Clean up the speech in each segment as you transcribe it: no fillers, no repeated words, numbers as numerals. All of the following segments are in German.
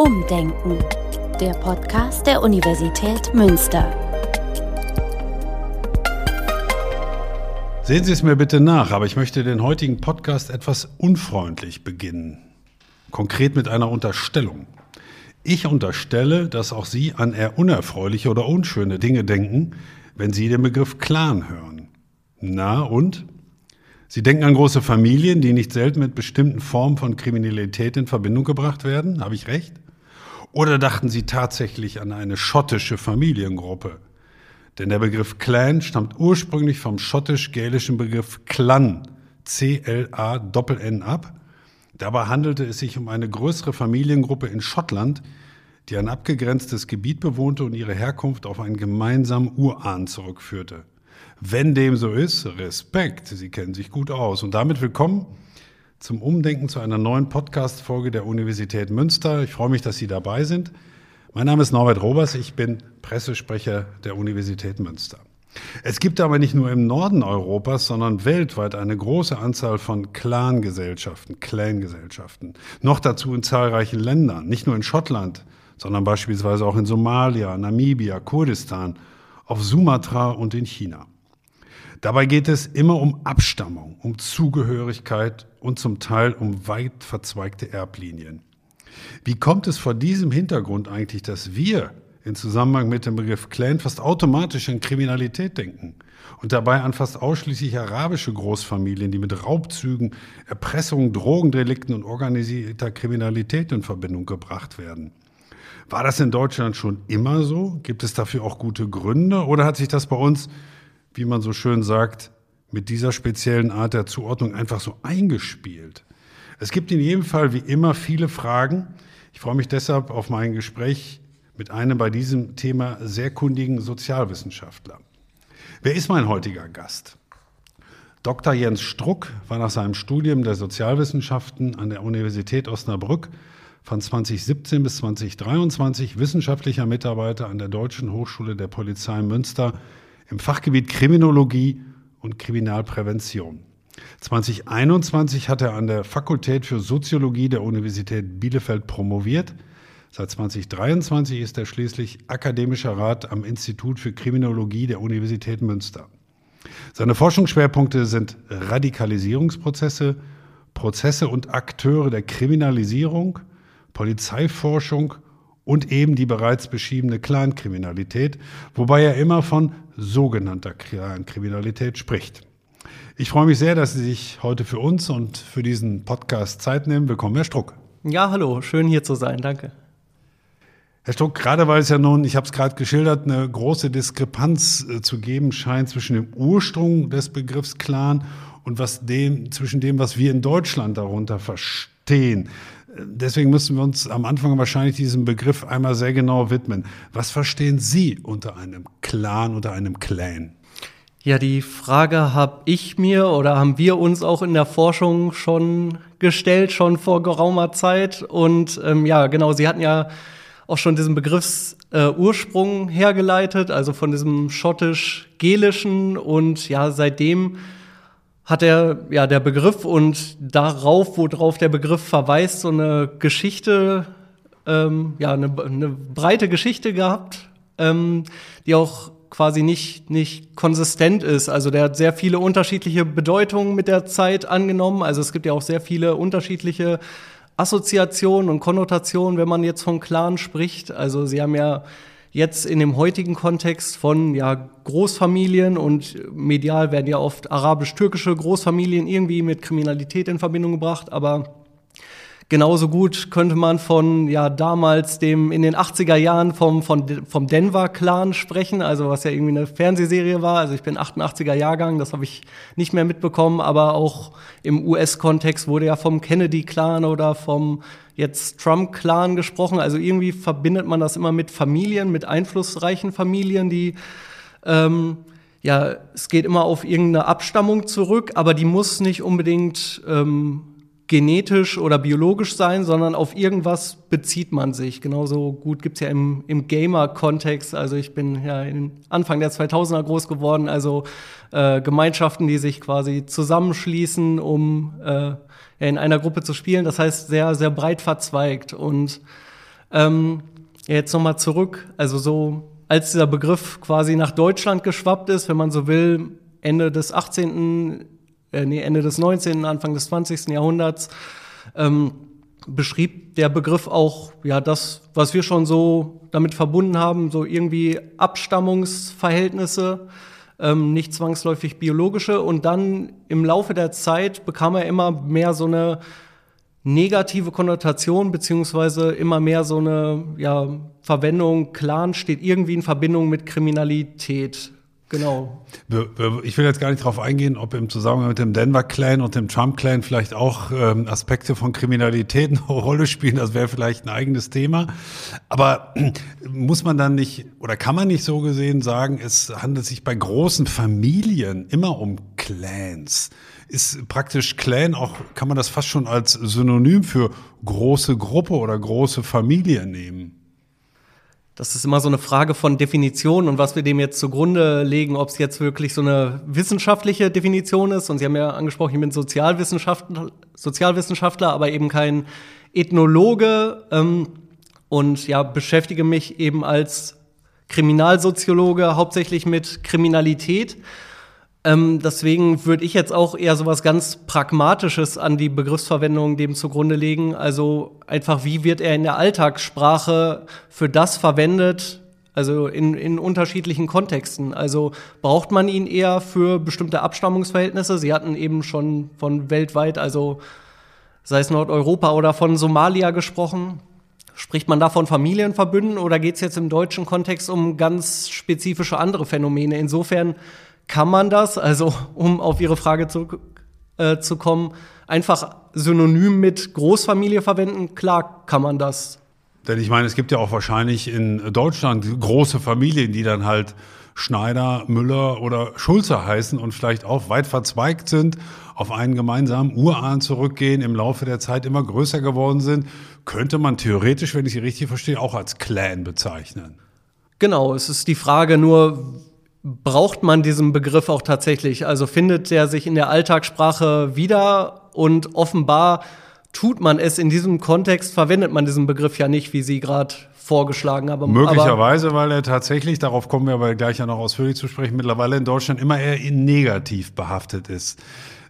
Umdenken, der Podcast der Universität Münster. Sehen Sie es mir bitte nach, aber ich möchte den heutigen Podcast etwas unfreundlich beginnen. Konkret mit einer Unterstellung. Ich unterstelle, dass auch Sie an eher unerfreuliche oder unschöne Dinge denken, wenn Sie den Begriff Clan hören. Na und? Sie denken an große Familien, die nicht selten mit bestimmten Formen von Kriminalität in Verbindung gebracht werden. Habe ich recht? Oder dachten Sie tatsächlich an eine schottische Familiengruppe? Denn der Begriff Clan stammt ursprünglich vom schottisch-gälischen Begriff Clan, C-L-A-N-N ab. Dabei handelte es sich um eine größere Familiengruppe in Schottland, die ein abgegrenztes Gebiet bewohnte und ihre Herkunft auf einen gemeinsamen Urahn zurückführte. Wenn dem so ist, Respekt, Sie kennen sich gut aus. Und damit willkommen zum Umdenken zu einer neuen Podcast-Folge der Universität Münster. Ich freue mich, dass Sie dabei sind. Mein Name ist Norbert Robers, ich bin Pressesprecher der Universität Münster. Es gibt aber nicht nur im Norden Europas, sondern weltweit eine große Anzahl von Clangesellschaften. Noch dazu in zahlreichen Ländern, nicht nur in Schottland, sondern beispielsweise auch in Somalia, Namibia, Kurdistan, auf Sumatra und in China. Dabei geht es immer um Abstammung, um Zugehörigkeit und zum Teil um weit verzweigte Erblinien. Wie kommt es vor diesem Hintergrund eigentlich, dass wir in Zusammenhang mit dem Begriff Clan fast automatisch an Kriminalität denken und dabei an fast ausschließlich arabische Großfamilien, die mit Raubzügen, Erpressungen, Drogendelikten und organisierter Kriminalität in Verbindung gebracht werden? War das in Deutschland schon immer so? Gibt es dafür auch gute Gründe? Oder hat sich das bei uns, wie man so schön sagt, mit dieser speziellen Art der Zuordnung einfach so eingespielt? Es gibt in jedem Fall wie immer viele Fragen. Ich freue mich deshalb auf mein Gespräch mit einem bei diesem Thema sehr kundigen Sozialwissenschaftler. Wer ist mein heutiger Gast? Dr. Jens Struck war nach seinem Studium der Sozialwissenschaften an der Universität Osnabrück von 2017 bis 2023 wissenschaftlicher Mitarbeiter an der Deutschen Hochschule der Polizei Münster im Fachgebiet Kriminologie und Kriminalprävention. 2021 hat er an der Fakultät für Soziologie der Universität Bielefeld promoviert. Seit 2023 ist er schließlich akademischer Rat am Institut für Kriminologie der Universität Münster. Seine Forschungsschwerpunkte sind Radikalisierungsprozesse, Prozesse und Akteure der Kriminalisierung, Polizeiforschung und eben die bereits beschriebene Clankriminalität, wobei er immer von sogenannter Clankriminalität spricht. Ich freue mich sehr, dass Sie sich heute für uns und für diesen Podcast Zeit nehmen. Willkommen, Herr Struck. Ja, hallo, schön hier zu sein, danke. Herr Struck, gerade weil es ja nun, ich habe es gerade geschildert, eine große Diskrepanz zu geben scheint zwischen dem Ursprung des Begriffs Clan und zwischen dem, was wir in Deutschland darunter verstehen. Deswegen müssen wir uns am Anfang wahrscheinlich diesem Begriff einmal sehr genau widmen. Was verstehen Sie unter einem Clan oder einem Clan? Ja, die Frage haben wir uns auch in der Forschung schon gestellt, schon vor geraumer Zeit. Und ja, genau, Sie hatten ja auch schon diesen Begriffsursprung hergeleitet, also von diesem schottisch-gelischen. Und ja, seitdem hat der Begriff und worauf der Begriff verweist, so eine Geschichte, eine breite Geschichte gehabt, die auch quasi nicht konsistent ist. Also der hat sehr viele unterschiedliche Bedeutungen mit der Zeit angenommen. Also es gibt ja auch sehr viele unterschiedliche Assoziationen und Konnotationen, wenn man jetzt von Clan spricht. Also Sie haben ja jetzt in dem heutigen Kontext von Großfamilien und medial werden ja oft arabisch-türkische Großfamilien irgendwie mit Kriminalität in Verbindung gebracht, aber genauso gut könnte man von damals in den 80er Jahren vom Denver-Clan sprechen, also was ja irgendwie eine Fernsehserie war. Also ich bin 88er Jahrgang, das habe ich nicht mehr mitbekommen, aber auch im US-Kontext wurde ja vom Kennedy-Clan oder vom jetzt Trump-Clan gesprochen. Also irgendwie verbindet man das immer mit Familien, mit einflussreichen Familien, die es geht immer auf irgendeine Abstammung zurück, aber die muss nicht unbedingt genetisch oder biologisch sein, sondern auf irgendwas bezieht man sich. Genauso gut gibt's ja im Gamer-Kontext. Also ich bin ja Anfang der 2000er groß geworden, also Gemeinschaften, die sich quasi zusammenschließen, um in einer Gruppe zu spielen. Das heißt, sehr, sehr breit verzweigt. Und Jetzt nochmal zurück, also so, als dieser Begriff quasi nach Deutschland geschwappt ist, wenn man so will, Ende des 19., Anfang des 20. Jahrhunderts, beschrieb der Begriff auch, ja, das, was wir schon so damit verbunden haben, so irgendwie Abstammungsverhältnisse, nicht zwangsläufig biologische. Und dann im Laufe der Zeit bekam er immer mehr so eine negative Konnotation, beziehungsweise immer mehr so eine Verwendung, Clan steht irgendwie in Verbindung mit Kriminalität. Genau. Ich will jetzt gar nicht darauf eingehen, ob im Zusammenhang mit dem Denver-Clan und dem Trump-Clan vielleicht auch Aspekte von Kriminalität eine Rolle spielen. Das wäre vielleicht ein eigenes Thema. Aber muss man dann nicht oder kann man nicht so gesehen sagen, es handelt sich bei großen Familien immer um Clans? Ist praktisch Clan auch, kann man das fast schon als Synonym für große Gruppe oder große Familie nehmen? Das ist immer so eine Frage von Definition und was wir dem jetzt zugrunde legen, ob es jetzt wirklich so eine wissenschaftliche Definition ist. Und Sie haben ja angesprochen, ich bin Sozialwissenschaftler, aber eben kein Ethnologe und beschäftige mich eben als Kriminalsoziologe hauptsächlich mit Kriminalität. Deswegen würde ich jetzt auch eher so was ganz Pragmatisches an die Begriffsverwendung dem zugrunde legen. Also einfach, wie wird er in der Alltagssprache für das verwendet, also in unterschiedlichen Kontexten. Also braucht man ihn eher für bestimmte Abstammungsverhältnisse? Sie hatten eben schon von weltweit, also sei es Nordeuropa oder von Somalia gesprochen. Spricht man da von Familienverbünden oder geht es jetzt im deutschen Kontext um ganz spezifische andere Phänomene? Insofern kann man das, also um auf Ihre Frage zu kommen, einfach synonym mit Großfamilie verwenden? Klar kann man das. Denn ich meine, es gibt ja auch wahrscheinlich in Deutschland große Familien, die dann halt Schneider, Müller oder Schulze heißen und vielleicht auch weit verzweigt sind, auf einen gemeinsamen Urahn zurückgehen, im Laufe der Zeit immer größer geworden sind. Könnte man theoretisch, wenn ich Sie richtig verstehe, auch als Clan bezeichnen. Genau, es ist die Frage nur, braucht man diesen Begriff auch tatsächlich? Also findet der sich in der Alltagssprache wieder? Und offenbar tut man es in diesem Kontext, verwendet man diesen Begriff ja nicht, wie Sie gerade vorgeschlagen haben. Möglicherweise, weil er tatsächlich, darauf kommen wir aber gleich ja noch ausführlich zu sprechen, mittlerweile in Deutschland immer eher negativ behaftet ist.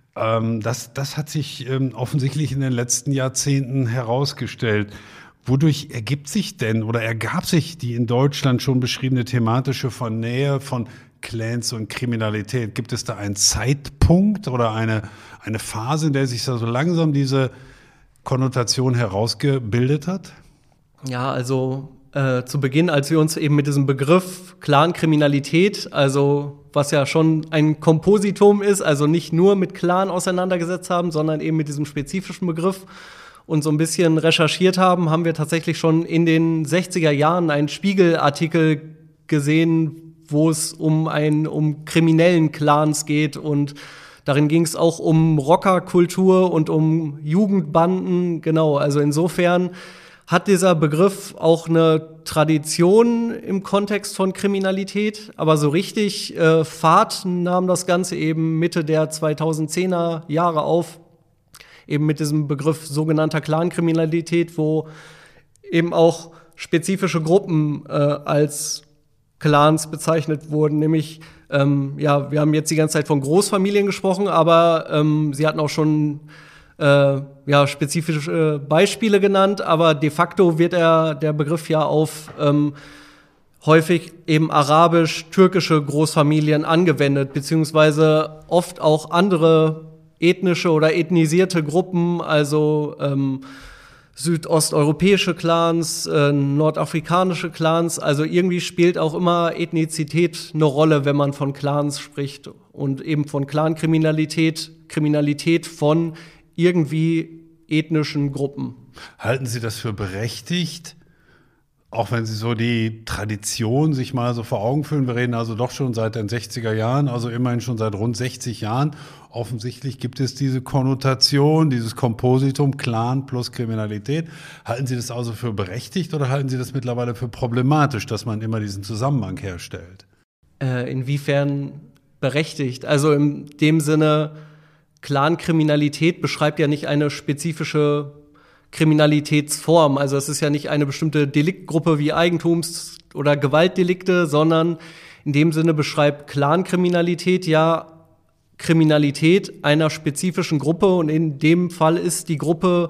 Das hat sich offensichtlich in den letzten Jahrzehnten herausgestellt. Wodurch ergab sich die in Deutschland schon beschriebene thematische Vernähe von Clans und Kriminalität? Gibt es da einen Zeitpunkt oder eine Phase, in der sich da so langsam diese Konnotation herausgebildet hat? Ja, also zu Beginn, als wir uns eben mit diesem Begriff Clan-Kriminalität, also was ja schon ein Kompositum ist, also nicht nur mit Clan auseinandergesetzt haben, sondern eben mit diesem spezifischen Begriff und so ein bisschen recherchiert haben, haben wir tatsächlich schon in den 60er Jahren einen Spiegel-Artikel gesehen, wo es um kriminellen Clans geht und darin ging es auch um Rockerkultur und um Jugendbanden, genau, also insofern hat dieser Begriff auch eine Tradition im Kontext von Kriminalität, aber so richtig Fahrt nahm das Ganze eben Mitte der 2010er Jahre auf, eben mit diesem Begriff sogenannter Clankriminalität, wo eben auch spezifische Gruppen als Clans bezeichnet wurden, nämlich wir haben jetzt die ganze Zeit von Großfamilien gesprochen, aber Sie hatten auch schon spezifische Beispiele genannt, aber de facto wird der Begriff ja auf häufig eben arabisch-türkische Großfamilien angewendet, beziehungsweise oft auch andere ethnische oder ethnisierte Gruppen, also südosteuropäische Clans, nordafrikanische Clans, also irgendwie spielt auch immer Ethnizität eine Rolle, wenn man von Clans spricht und eben von Clankriminalität, Kriminalität von irgendwie ethnischen Gruppen. Halten Sie das für berechtigt, auch wenn Sie so die Tradition sich mal so vor Augen führen? Wir reden also doch schon seit den 60er Jahren, also immerhin schon seit rund 60 Jahren. Offensichtlich gibt es diese Konnotation, dieses Kompositum Clan plus Kriminalität. Halten Sie das also für berechtigt oder halten Sie das mittlerweile für problematisch, dass man immer diesen Zusammenhang herstellt? Inwiefern berechtigt? Also in dem Sinne, Clankriminalität beschreibt ja nicht eine spezifische Kriminalitätsform. Also es ist ja nicht eine bestimmte Deliktgruppe wie Eigentums- oder Gewaltdelikte, sondern in dem Sinne beschreibt Clankriminalität ja Kriminalität einer spezifischen Gruppe und in dem Fall ist die Gruppe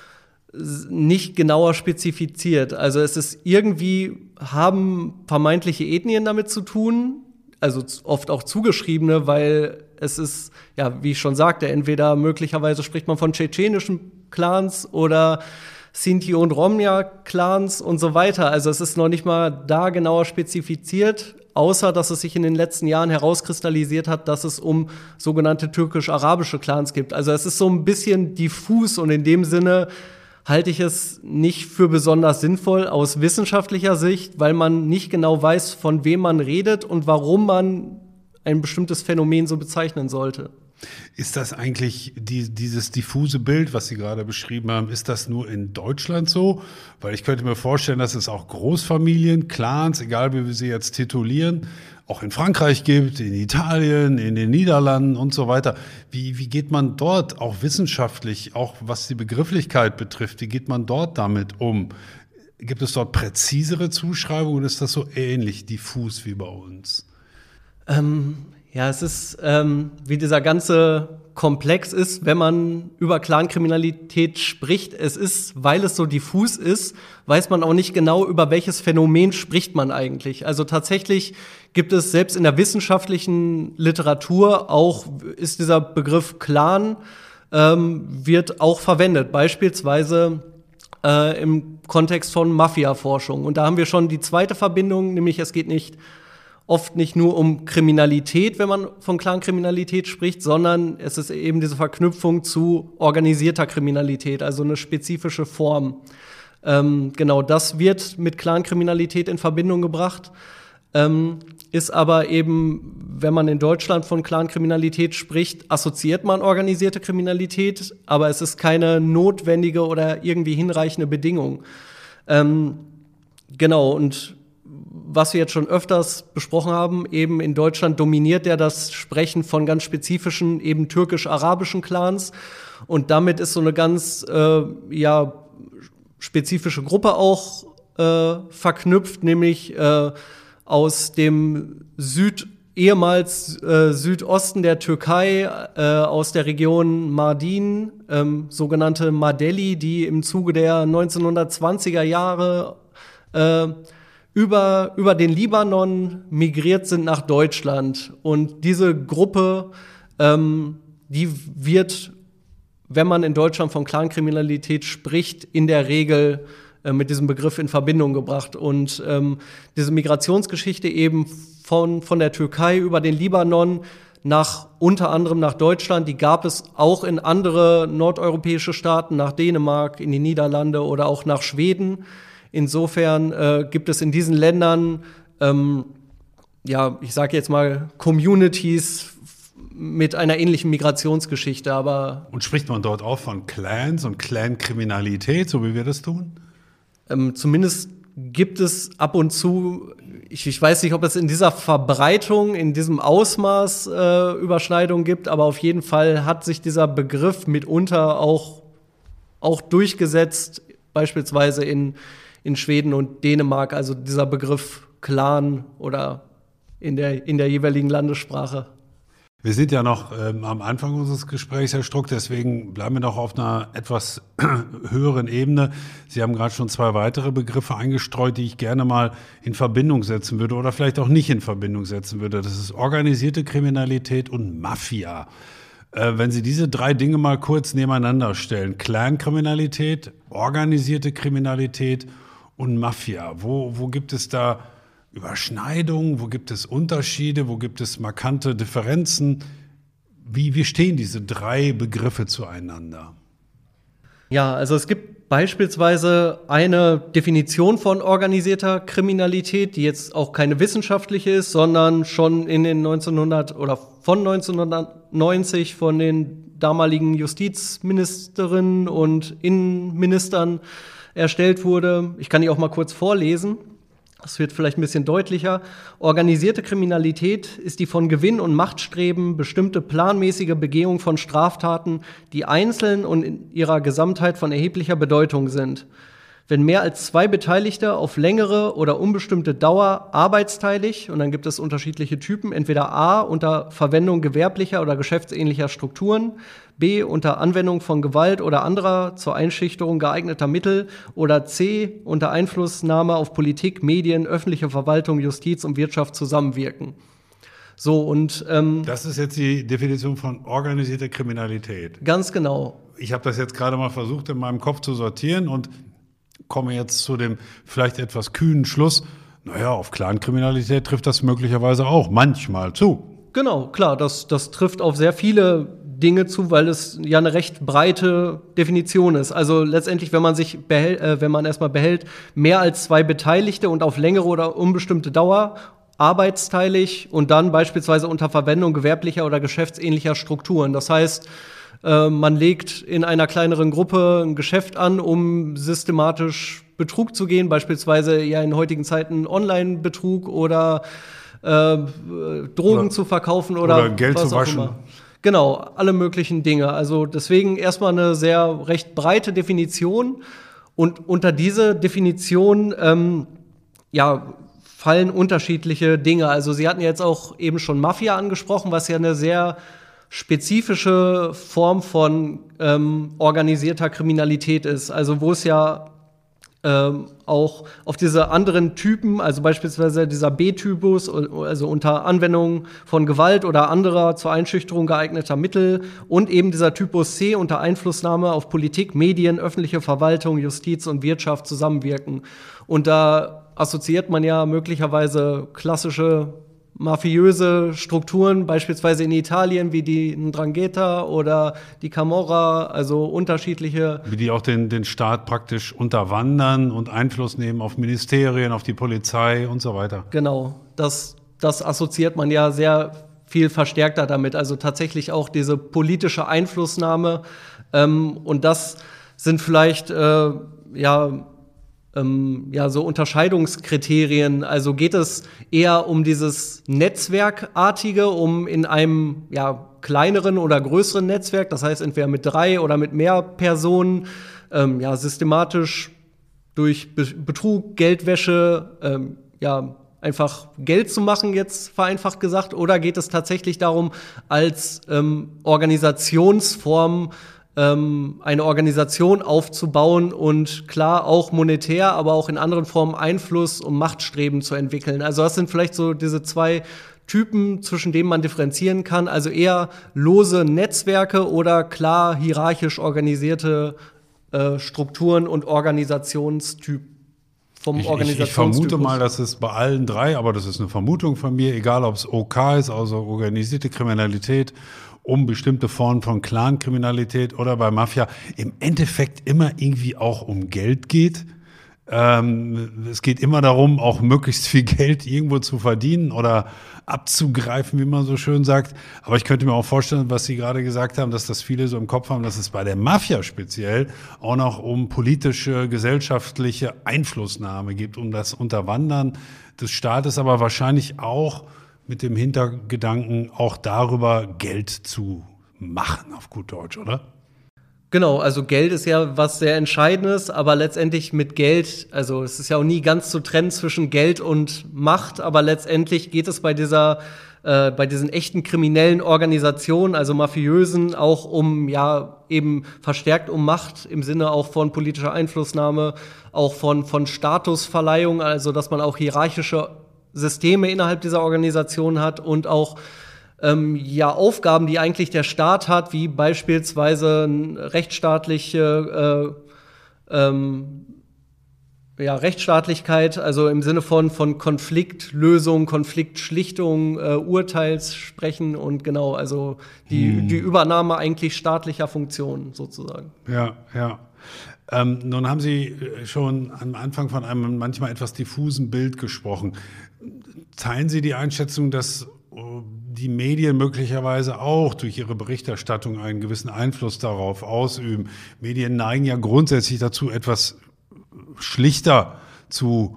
nicht genauer spezifiziert. Also es ist irgendwie, haben vermeintliche Ethnien damit zu tun, also oft auch zugeschriebene, weil es ist, ja, wie ich schon sagte, entweder möglicherweise spricht man von tschetschenischen Clans oder Sinti- und Romja-Clans und so weiter. Also es ist noch nicht mal da genauer spezifiziert, außer dass es sich in den letzten Jahren herauskristallisiert hat, dass es um sogenannte türkisch-arabische Clans gibt. Also es ist so ein bisschen diffus und in dem Sinne halte ich es nicht für besonders sinnvoll aus wissenschaftlicher Sicht, weil man nicht genau weiß, von wem man redet und warum man ein bestimmtes Phänomen so bezeichnen sollte. Ist das eigentlich dieses diffuse Bild, was Sie gerade beschrieben haben, ist das nur in Deutschland so? Weil ich könnte mir vorstellen, dass es auch Großfamilien, Clans, egal wie wir sie jetzt titulieren, auch in Frankreich gibt, in Italien, in den Niederlanden und so weiter. Wie geht man dort auch wissenschaftlich, auch was die Begrifflichkeit betrifft, wie geht man dort damit um? Gibt es dort präzisere Zuschreibungen oder ist das so ähnlich diffus wie bei uns? Ja, es ist, wie dieser ganze Komplex ist, wenn man über Clankriminalität spricht. Es ist, weil es so diffus ist, weiß man auch nicht genau, über welches Phänomen spricht man eigentlich. Also tatsächlich gibt es selbst in der wissenschaftlichen Literatur auch, ist dieser Begriff Clan, wird auch verwendet. Beispielsweise im Kontext von Mafia-Forschung. Und da haben wir schon die zweite Verbindung, nämlich es geht oft nicht nur um Kriminalität, wenn man von Clankriminalität spricht, sondern es ist eben diese Verknüpfung zu organisierter Kriminalität, also eine spezifische Form. Genau, das wird mit Clankriminalität in Verbindung gebracht, ist aber eben, wenn man in Deutschland von Clankriminalität spricht, assoziiert man organisierte Kriminalität, aber es ist keine notwendige oder irgendwie hinreichende Bedingung. Genau, und was wir jetzt schon öfters besprochen haben, eben in Deutschland dominiert ja das Sprechen von ganz spezifischen, eben türkisch-arabischen Clans. Und damit ist so eine ganz spezifische Gruppe auch verknüpft, nämlich aus dem ehemals Südosten der Türkei, aus der Region Mardin, sogenannte Madeli, die im Zuge der 1920er Jahre über den Libanon migriert sind nach Deutschland. Und diese Gruppe, die wird, wenn man in Deutschland von Clankriminalität spricht, in der Regel mit diesem Begriff in Verbindung gebracht. Und diese Migrationsgeschichte eben von der Türkei über den Libanon unter anderem nach Deutschland, die gab es auch in andere nordeuropäische Staaten, nach Dänemark, in die Niederlande oder auch nach Schweden. Insofern gibt es in diesen Ländern, ich sage jetzt mal, Communities mit einer ähnlichen Migrationsgeschichte. Und spricht man dort auch von Clans und Clankriminalität, so wie wir das tun? Zumindest gibt es ab und zu, ich weiß nicht, ob es in dieser Verbreitung, in diesem Ausmaß Überschneidungen gibt, aber auf jeden Fall hat sich dieser Begriff mitunter auch durchgesetzt, beispielsweise in Schweden und Dänemark, also dieser Begriff Clan oder in der jeweiligen Landessprache. Wir sind ja noch am Anfang unseres Gesprächs, Herr Struck, deswegen bleiben wir noch auf einer etwas höheren Ebene. Sie haben gerade schon 2 weitere Begriffe eingestreut, die ich gerne mal in Verbindung setzen würde oder vielleicht auch nicht in Verbindung setzen würde. Das ist organisierte Kriminalität und Mafia. Wenn Sie diese 3 Dinge mal kurz nebeneinander stellen, Clankriminalität, organisierte Kriminalität und Mafia, wo gibt es da Überschneidungen, wo gibt es Unterschiede, wo gibt es markante Differenzen? Wie stehen diese 3 Begriffe zueinander? Ja, also es gibt beispielsweise eine Definition von organisierter Kriminalität, die jetzt auch keine wissenschaftliche ist, sondern schon in den von 1990 von den damaligen Justizministerinnen und Innenministern erstellt wurde. Ich kann die auch mal kurz vorlesen. Das wird vielleicht ein bisschen deutlicher. Organisierte Kriminalität ist die von Gewinn und Machtstreben bestimmte planmäßige Begehung von Straftaten, die einzeln und in ihrer Gesamtheit von erheblicher Bedeutung sind. Wenn mehr als 2 Beteiligte auf längere oder unbestimmte Dauer arbeitsteilig, und dann gibt es unterschiedliche Typen, entweder A, unter Verwendung gewerblicher oder geschäftsähnlicher Strukturen, B, unter Anwendung von Gewalt oder anderer zur Einschüchterung geeigneter Mittel oder C, unter Einflussnahme auf Politik, Medien, öffentliche Verwaltung, Justiz und Wirtschaft zusammenwirken. So, und das ist jetzt die Definition von organisierter Kriminalität. Ganz genau. Ich habe das jetzt gerade mal versucht, in meinem Kopf zu sortieren und komme jetzt zu dem vielleicht etwas kühnen Schluss, naja, auf Clankriminalität trifft das möglicherweise auch manchmal zu. Genau, klar, das trifft auf sehr viele Dinge zu, weil es ja eine recht breite Definition ist. Also letztendlich, wenn man erstmal behält, mehr als 2 Beteiligte und auf längere oder unbestimmte Dauer arbeitsteilig und dann beispielsweise unter Verwendung gewerblicher oder geschäftsähnlicher Strukturen. Das heißt, man legt in einer kleineren Gruppe ein Geschäft an, um systematisch Betrug zu gehen, beispielsweise ja in heutigen Zeiten Online-Betrug oder Drogen zu verkaufen oder Geld was zu waschen. Auch immer. Genau, alle möglichen Dinge. Also deswegen erstmal eine sehr recht breite Definition. Und unter diese Definition fallen unterschiedliche Dinge. Also Sie hatten jetzt auch eben schon Mafia angesprochen, was ja eine sehr spezifische Form von organisierter Kriminalität ist. Also wo es ja auch auf diese anderen Typen, also beispielsweise dieser B-Typus, also unter Anwendung von Gewalt oder anderer zur Einschüchterung geeigneter Mittel und eben dieser Typus C unter Einflussnahme auf Politik, Medien, öffentliche Verwaltung, Justiz und Wirtschaft zusammenwirken. Und da assoziiert man ja möglicherweise klassische mafiöse Strukturen, beispielsweise in Italien wie die 'Ndrangheta oder die Camorra, also unterschiedliche. Wie die auch den Staat praktisch unterwandern und Einfluss nehmen auf Ministerien, auf die Polizei und so weiter. Genau, das assoziiert man ja sehr viel verstärkter damit, also tatsächlich auch diese politische Einflussnahme. Und das sind vielleicht so Unterscheidungskriterien. Also geht es eher um dieses Netzwerkartige, um in einem kleineren oder größeren Netzwerk, das heißt entweder mit 3 oder mit mehr Personen, systematisch durch Betrug, Geldwäsche, einfach Geld zu machen, jetzt vereinfacht gesagt, oder geht es tatsächlich darum, als Organisationsform eine Organisation aufzubauen und klar auch monetär, aber auch in anderen Formen Einfluss und Machtstreben zu entwickeln. Also das sind vielleicht so diese 2 Typen, zwischen denen man differenzieren kann. Also eher lose Netzwerke oder klar hierarchisch organisierte Strukturen und Organisationstyp. Ich vermute mal, dass es bei allen 3, aber das ist eine Vermutung von mir, egal ob es OK ist, also organisierte Kriminalität, um bestimmte Formen von Clankriminalität oder bei Mafia im Endeffekt immer irgendwie auch um Geld geht. Es geht immer darum, auch möglichst viel Geld irgendwo zu verdienen oder abzugreifen, wie man so schön sagt. Aber ich könnte mir auch vorstellen, was Sie gerade gesagt haben, dass das viele so im Kopf haben, dass es bei der Mafia speziell auch noch um politische, gesellschaftliche Einflussnahme geht, um das Unterwandern des Staates, aber wahrscheinlich auch mit dem Hintergedanken, auch darüber Geld zu machen, auf gut Deutsch, oder? Genau, also Geld ist ja was sehr Entscheidendes, aber letztendlich mit Geld, also es ist ja auch nie ganz zu trennen zwischen Geld und Macht, aber letztendlich geht es bei diesen echten kriminellen Organisationen, also Mafiösen, auch um eben verstärkt um Macht im Sinne auch von politischer Einflussnahme, auch von Statusverleihung, also dass man auch hierarchische Systeme innerhalb dieser Organisation hat und auch Aufgaben, die eigentlich der Staat hat, wie beispielsweise Rechtsstaatlichkeit, also im Sinne von Konfliktlösung, Konfliktschlichtung, Urteilssprechen und genau, also die Übernahme eigentlich staatlicher Funktionen sozusagen. Ja. Nun haben Sie schon am Anfang von einem manchmal etwas diffusen Bild gesprochen. Teilen Sie die Einschätzung, dass die Medien möglicherweise auch durch ihre Berichterstattung einen gewissen Einfluss darauf ausüben? Medien neigen ja grundsätzlich dazu, etwas schlichter zu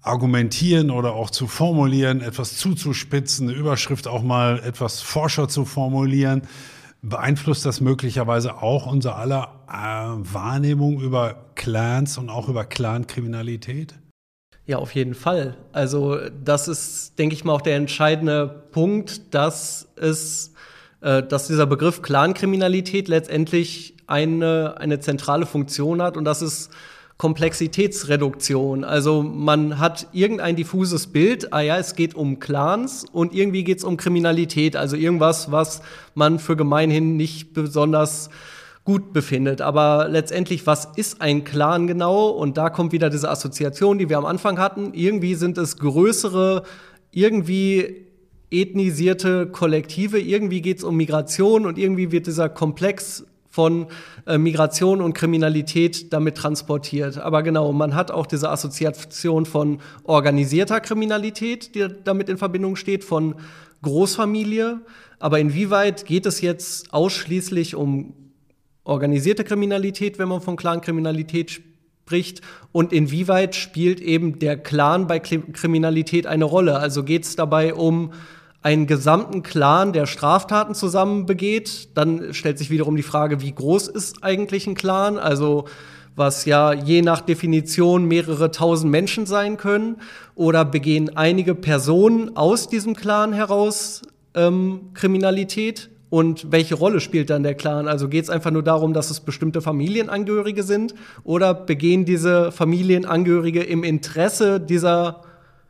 argumentieren oder auch zu formulieren, etwas zuzuspitzen, eine Überschrift auch mal etwas forscher zu formulieren. Beeinflusst das möglicherweise auch unser aller Wahrnehmung über Clans und auch über Clankriminalität? Ja, auf jeden Fall. Also das ist, denke ich mal, auch der entscheidende Punkt, dass dieser Begriff Clankriminalität letztendlich eine zentrale Funktion hat, und das ist Komplexitätsreduktion. Also man hat irgendein diffuses Bild, es geht um Clans und irgendwie geht es um Kriminalität, also irgendwas, was man für gemeinhin nicht besonders gut befindet. Aber letztendlich, was ist ein Clan genau? Und da kommt wieder diese Assoziation, die wir am Anfang hatten. Irgendwie sind es größere, irgendwie ethnisierte Kollektive, irgendwie geht es um Migration und irgendwie wird dieser Komplex von Migration und Kriminalität damit transportiert. Aber genau, man hat auch diese Assoziation von organisierter Kriminalität, die damit in Verbindung steht, von Großfamilie. Aber inwieweit geht es jetzt ausschließlich um organisierte Kriminalität, wenn man von Clankriminalität spricht? Und inwieweit spielt eben der Clan bei Kriminalität eine Rolle? Also geht es dabei um einen gesamten Clan, der Straftaten zusammen begeht? Dann stellt sich wiederum die Frage, wie groß ist eigentlich ein Clan? Also was ja je nach Definition mehrere tausend Menschen sein können. Oder begehen einige Personen aus diesem Clan heraus Kriminalität? Und welche Rolle spielt dann der Clan? Also geht es einfach nur darum, dass es bestimmte Familienangehörige sind? Oder begehen diese Familienangehörige im Interesse dieser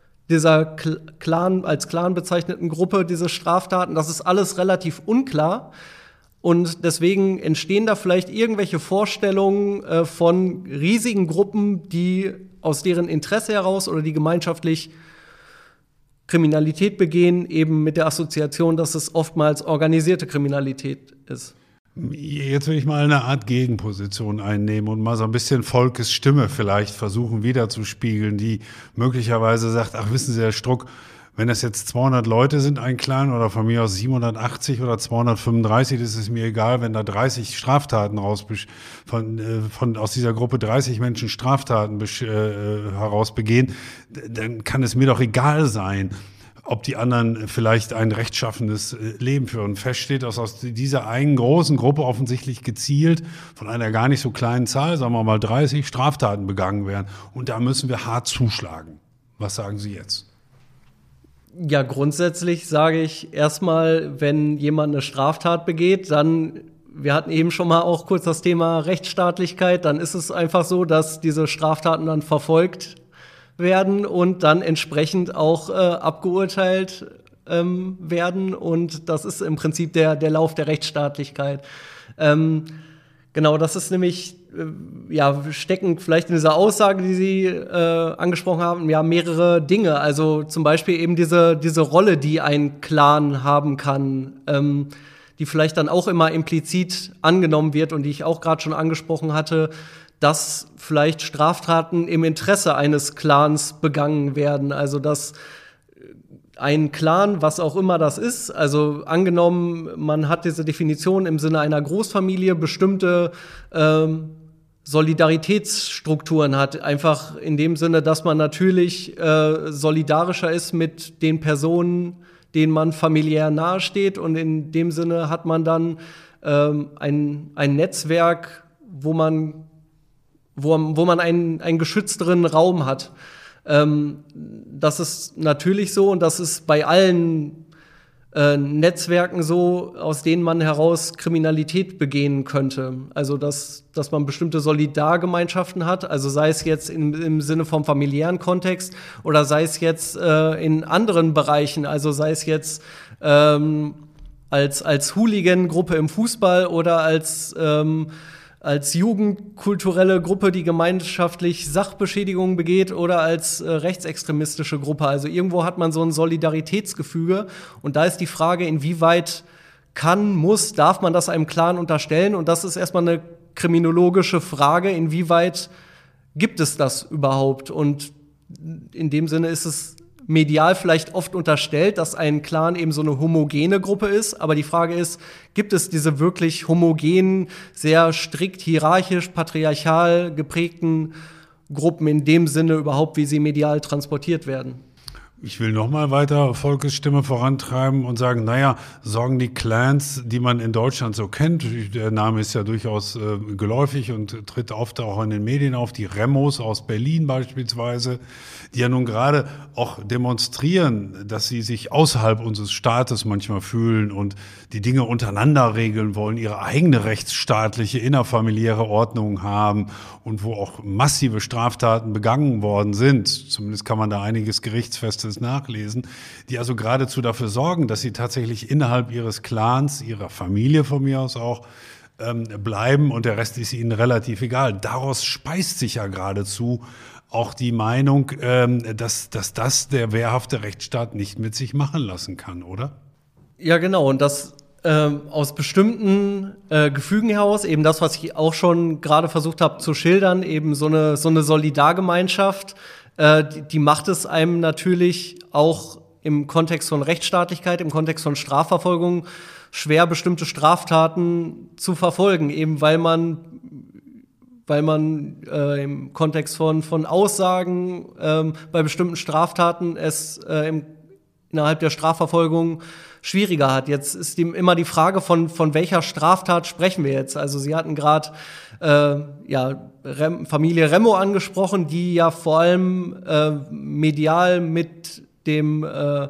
Clan, als Clan bezeichneten Gruppe, diese Straftaten? Das ist alles relativ unklar. Und deswegen entstehen da vielleicht irgendwelche Vorstellungen von riesigen Gruppen, die aus deren Interesse heraus oder die gemeinschaftlich Kriminalität begehen, eben mit der Assoziation, dass es oftmals organisierte Kriminalität ist. Jetzt will ich mal eine Art Gegenposition einnehmen und mal so ein bisschen Volkes Stimme vielleicht versuchen wiederzuspiegeln, die möglicherweise sagt, ach, wissen Sie, Herr Struck, wenn das jetzt 200 Leute sind, ein Clan, oder von mir aus 780 oder 235, das ist mir egal, wenn da 30 Straftaten aus dieser Gruppe 30 Menschen Straftaten heraus begehen, dann kann es mir doch egal sein, ob die anderen vielleicht ein rechtschaffendes Leben führen. Fest steht, dass aus dieser einen großen Gruppe offensichtlich gezielt von einer gar nicht so kleinen Zahl, sagen wir mal 30, Straftaten begangen werden. Und da müssen wir hart zuschlagen. Was sagen Sie jetzt? Ja, grundsätzlich sage ich erstmal, wenn jemand eine Straftat begeht, dann, wir hatten eben schon mal auch kurz das Thema Rechtsstaatlichkeit, dann ist es einfach so, dass diese Straftaten dann verfolgt werden und dann entsprechend auch abgeurteilt werden. Und das ist im Prinzip der Lauf der Rechtsstaatlichkeit. Genau, das ist nämlich, stecken vielleicht in dieser Aussage, die Sie angesprochen haben, ja, mehrere Dinge. Also zum Beispiel eben diese Rolle, die ein Clan haben kann, die vielleicht dann auch immer implizit angenommen wird und die ich auch gerade schon angesprochen hatte, dass vielleicht Straftaten im Interesse eines Clans begangen werden. Also dass ein Clan, was auch immer das ist, also angenommen, man hat diese Definition im Sinne einer Großfamilie, bestimmte Solidaritätsstrukturen hat, einfach in dem Sinne, dass man natürlich solidarischer ist mit den Personen, denen man familiär nahesteht, und in dem Sinne hat man dann ein Netzwerk, wo man einen geschützteren Raum hat. Das ist natürlich so, und das ist bei allen Netzwerken so, aus denen man heraus Kriminalität begehen könnte. Also dass man bestimmte Solidargemeinschaften hat, also sei es jetzt im Sinne vom familiären Kontext oder sei es jetzt in anderen Bereichen, also sei es jetzt als Hooligan-Gruppe im Fußball oder als jugendkulturelle Gruppe, die gemeinschaftlich Sachbeschädigungen begeht, oder als rechtsextremistische Gruppe. Also irgendwo hat man so ein Solidaritätsgefüge. Und da ist die Frage, inwieweit darf man das einem Clan unterstellen? Und das ist erstmal eine kriminologische Frage, inwieweit gibt es das überhaupt? Und in dem Sinne ist es medial vielleicht oft unterstellt, dass ein Clan eben so eine homogene Gruppe ist. Aber die Frage ist, gibt es diese wirklich homogenen, sehr strikt hierarchisch, patriarchal geprägten Gruppen in dem Sinne überhaupt, wie sie medial transportiert werden. Ich will noch mal weiter Volkes Stimme vorantreiben und sagen, naja, sorgen die Clans, die man in Deutschland so kennt, der Name ist ja durchaus geläufig und tritt oft auch in den Medien auf, die Remos aus Berlin beispielsweise, die ja nun gerade auch demonstrieren, dass sie sich außerhalb unseres Staates manchmal fühlen und die Dinge untereinander regeln wollen, ihre eigene rechtsstaatliche, innerfamiliäre Ordnung haben und wo auch massive Straftaten begangen worden sind. Zumindest kann man da einiges Gerichtsfestes nachlesen, die also geradezu dafür sorgen, dass sie tatsächlich innerhalb ihres Clans, ihrer Familie von mir aus auch, bleiben und der Rest ist ihnen relativ egal. Daraus speist sich ja geradezu auch die Meinung, dass das der wehrhafte Rechtsstaat nicht mit sich machen lassen kann, oder? Ja, genau. Und das aus bestimmten Gefügen heraus, eben das, was ich auch schon gerade versucht habe zu schildern, eben so eine Solidargemeinschaft, die macht es einem natürlich auch im Kontext von Rechtsstaatlichkeit, im Kontext von Strafverfolgung schwer, bestimmte Straftaten zu verfolgen, eben weil man im Kontext von Aussagen bei bestimmten Straftaten es innerhalb der Strafverfolgung schwieriger hat. Jetzt ist immer die Frage, von welcher Straftat sprechen wir jetzt? Also Sie hatten gerade Familie Remo angesprochen, die ja vor allem medial mit dem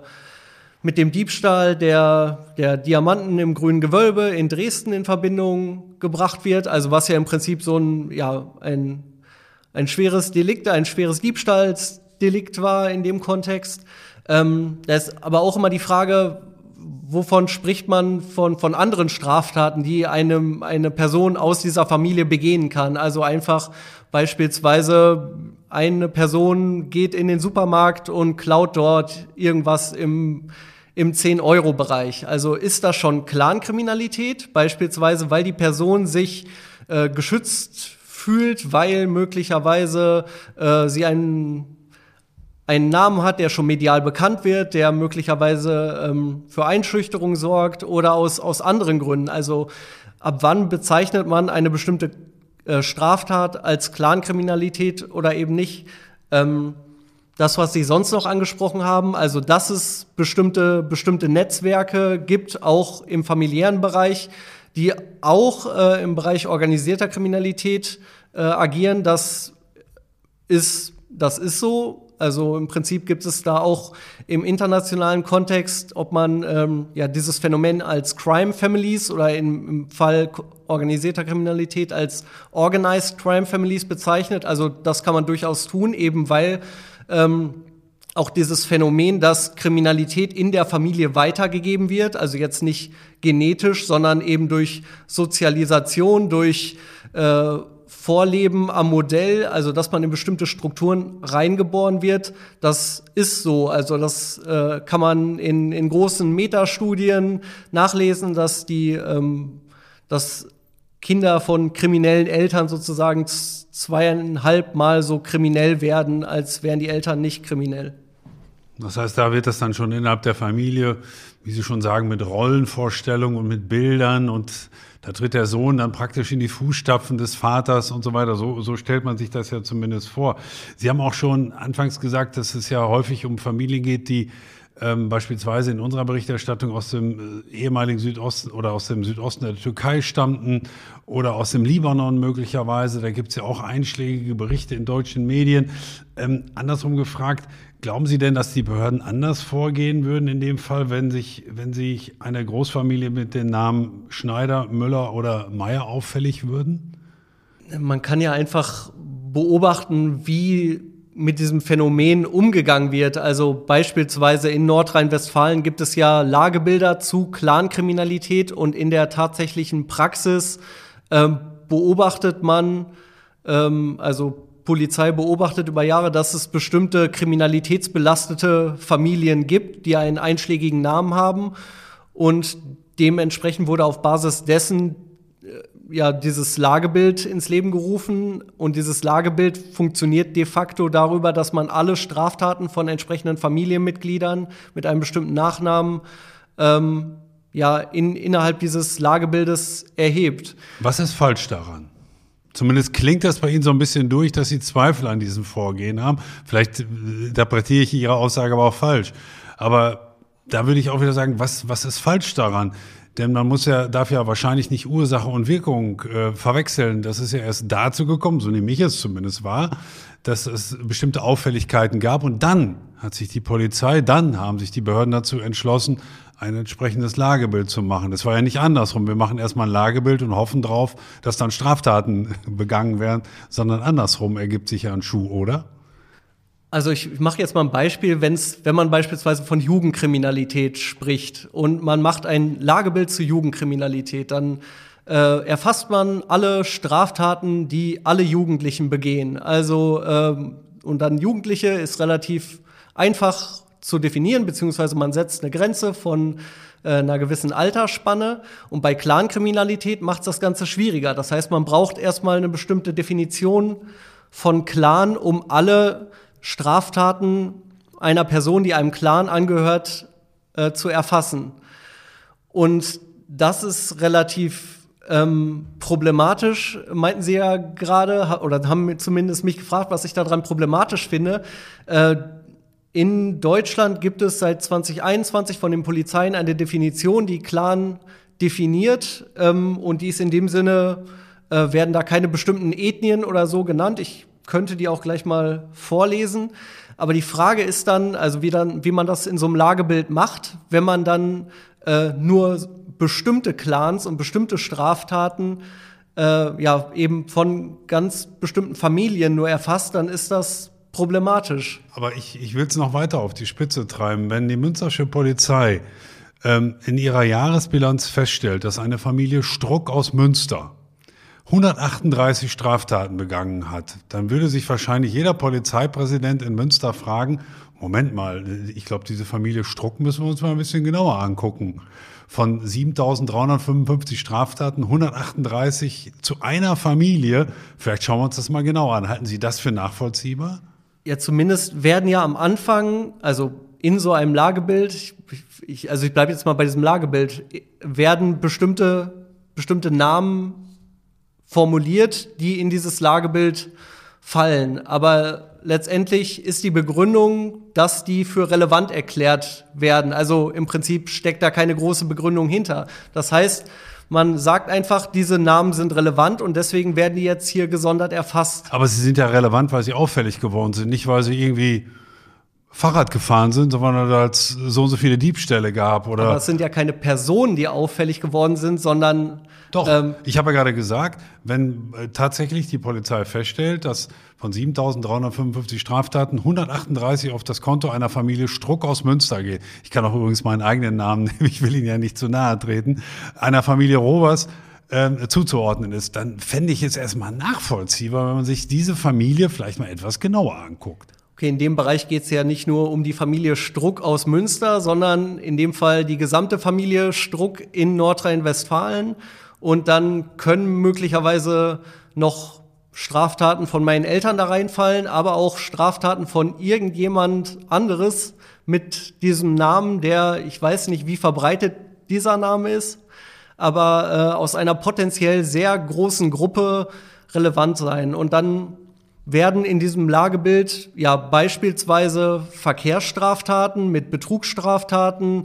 Diebstahl der Diamanten im Grünen Gewölbe in Dresden in Verbindung gebracht wird. Also was ja im Prinzip so ein schweres Delikt, ein schweres Diebstahlsdelikt war in dem Kontext. Da ist aber auch immer die Frage, wovon spricht man von anderen Straftaten, die eine Person aus dieser Familie begehen kann. Also einfach beispielsweise eine Person geht in den Supermarkt und klaut dort irgendwas im 10-Euro-Bereich. Also ist das schon Clankriminalität, beispielsweise weil die Person sich geschützt fühlt, weil möglicherweise sie einen Namen hat, der schon medial bekannt wird, der möglicherweise für Einschüchterung sorgt oder aus anderen Gründen. Also ab wann bezeichnet man eine bestimmte Straftat als Clankriminalität oder eben nicht? Das, was Sie sonst noch angesprochen haben, also dass es bestimmte Netzwerke gibt, auch im familiären Bereich, die auch im Bereich organisierter Kriminalität agieren, das ist so. Also im Prinzip gibt es da auch im internationalen Kontext, ob man dieses Phänomen als Crime Families oder im Fall organisierter Kriminalität als Organized Crime Families bezeichnet. Also das kann man durchaus tun, eben weil auch dieses Phänomen, dass Kriminalität in der Familie weitergegeben wird, also jetzt nicht genetisch, sondern eben durch Sozialisation, durch Vorleben am Modell, also dass man in bestimmte Strukturen reingeboren wird, das ist so. Also das kann man in großen Metastudien nachlesen, dass dass Kinder von kriminellen Eltern sozusagen 2,5 Mal so kriminell werden, als wären die Eltern nicht kriminell. Das heißt, da wird das dann schon innerhalb der Familie, wie Sie schon sagen, mit Rollenvorstellungen und mit Bildern und da tritt der Sohn dann praktisch in die Fußstapfen des Vaters und so weiter. So stellt man sich das ja zumindest vor. Sie haben auch schon anfangs gesagt, dass es ja häufig um Familien geht, die beispielsweise in unserer Berichterstattung aus dem ehemaligen Südosten oder aus dem Südosten der Türkei stammten oder aus dem Libanon möglicherweise. Da gibt es ja auch einschlägige Berichte in deutschen Medien. Andersrum gefragt, glauben Sie denn, dass die Behörden anders vorgehen würden in dem Fall, wenn sich eine Großfamilie mit den Namen Schneider, Müller oder Meier auffällig würden? Man kann ja einfach beobachten, wie mit diesem Phänomen umgegangen wird. Also beispielsweise in Nordrhein-Westfalen gibt es ja Lagebilder zu Clankriminalität und in der tatsächlichen Praxis beobachtet man, also Polizei beobachtet über Jahre, dass es bestimmte kriminalitätsbelastete Familien gibt, die einen einschlägigen Namen haben und dementsprechend wurde auf Basis dessen dieses Lagebild ins Leben gerufen und dieses Lagebild funktioniert de facto darüber, dass man alle Straftaten von entsprechenden Familienmitgliedern mit einem bestimmten Nachnamen innerhalb dieses Lagebildes erhebt. Was ist falsch daran? Zumindest klingt das bei Ihnen so ein bisschen durch, dass Sie Zweifel an diesem Vorgehen haben. Vielleicht interpretiere ich Ihre Aussage aber auch falsch. Aber da würde ich auch wieder sagen, was ist falsch daran? Denn man darf ja wahrscheinlich nicht Ursache und Wirkung verwechseln. Das ist ja erst dazu gekommen, so nehme ich es zumindest wahr, dass es bestimmte Auffälligkeiten gab. Und dann haben sich die Behörden dazu entschlossen, ein entsprechendes Lagebild zu machen. Das war ja nicht andersrum. Wir machen erstmal ein Lagebild und hoffen drauf, dass dann Straftaten begangen werden, sondern andersrum ergibt sich ja ein Schuh, oder? Also ich mache jetzt mal ein Beispiel, wenn man beispielsweise von Jugendkriminalität spricht und man macht ein Lagebild zu Jugendkriminalität, dann erfasst man alle Straftaten, die alle Jugendlichen begehen. Also und dann Jugendliche ist relativ einfach zu definieren, beziehungsweise man setzt eine Grenze von einer gewissen Altersspanne. Und bei Clankriminalität macht es das Ganze schwieriger. Das heißt, man braucht erstmal eine bestimmte Definition von Clan, um alle Straftaten einer Person, die einem Clan angehört, zu erfassen. Und das ist relativ problematisch, meinten Sie ja gerade, oder haben zumindest mich gefragt, was ich daran problematisch finde. In Deutschland gibt es seit 2021 von den Polizeien eine Definition, die Clan definiert, und die ist in dem Sinne, werden da keine bestimmten Ethnien oder so genannt. Ich könnte die auch gleich mal vorlesen. Aber die Frage ist dann, also wie man das in so einem Lagebild macht, wenn man dann nur bestimmte Clans und bestimmte Straftaten eben von ganz bestimmten Familien nur erfasst, dann ist das problematisch. Aber ich will es noch weiter auf die Spitze treiben. Wenn die Münstersche Polizei in ihrer Jahresbilanz feststellt, dass eine Familie Struck aus Münster 138 Straftaten begangen hat, dann würde sich wahrscheinlich jeder Polizeipräsident in Münster fragen, Moment mal, ich glaube, diese Familie Struck müssen wir uns mal ein bisschen genauer angucken. Von 7.355 Straftaten, 138 zu einer Familie. Vielleicht schauen wir uns das mal genauer an. Halten Sie das für nachvollziehbar? Ja, zumindest werden ja am Anfang, also in so einem Lagebild, ich bleibe jetzt mal bei diesem Lagebild, werden bestimmte Namen formuliert, die in dieses Lagebild fallen. Aber letztendlich ist die Begründung, dass die für relevant erklärt werden. Also im Prinzip steckt da keine große Begründung hinter. Das heißt, man sagt einfach, diese Namen sind relevant und deswegen werden die jetzt hier gesondert erfasst. Aber sie sind ja relevant, weil sie auffällig geworden sind, nicht weil sie irgendwie Fahrrad gefahren sind, sondern weil es so und so viele Diebstähle gab. Oder aber es sind ja keine Personen, die auffällig geworden sind, sondern doch, ich habe ja gerade gesagt, wenn tatsächlich die Polizei feststellt, dass von 7.355 Straftaten 138 auf das Konto einer Familie Struck aus Münster geht. Ich kann auch übrigens meinen eigenen Namen nehmen, ich will Ihnen ja nicht zu nahe treten, einer Familie Rovers zuzuordnen ist, dann fände ich es erstmal nachvollziehbar, wenn man sich diese Familie vielleicht mal etwas genauer anguckt. Okay, in dem Bereich geht es ja nicht nur um die Familie Struck aus Münster, sondern in dem Fall die gesamte Familie Struck in Nordrhein-Westfalen. Und dann können möglicherweise noch Straftaten von meinen Eltern da reinfallen, aber auch Straftaten von irgendjemand anderes mit diesem Namen, der, ich weiß nicht, wie verbreitet dieser Name ist, aber aus einer potenziell sehr großen Gruppe relevant sein. Und dann werden in diesem Lagebild ja beispielsweise Verkehrsstraftaten mit Betrugsstraftaten,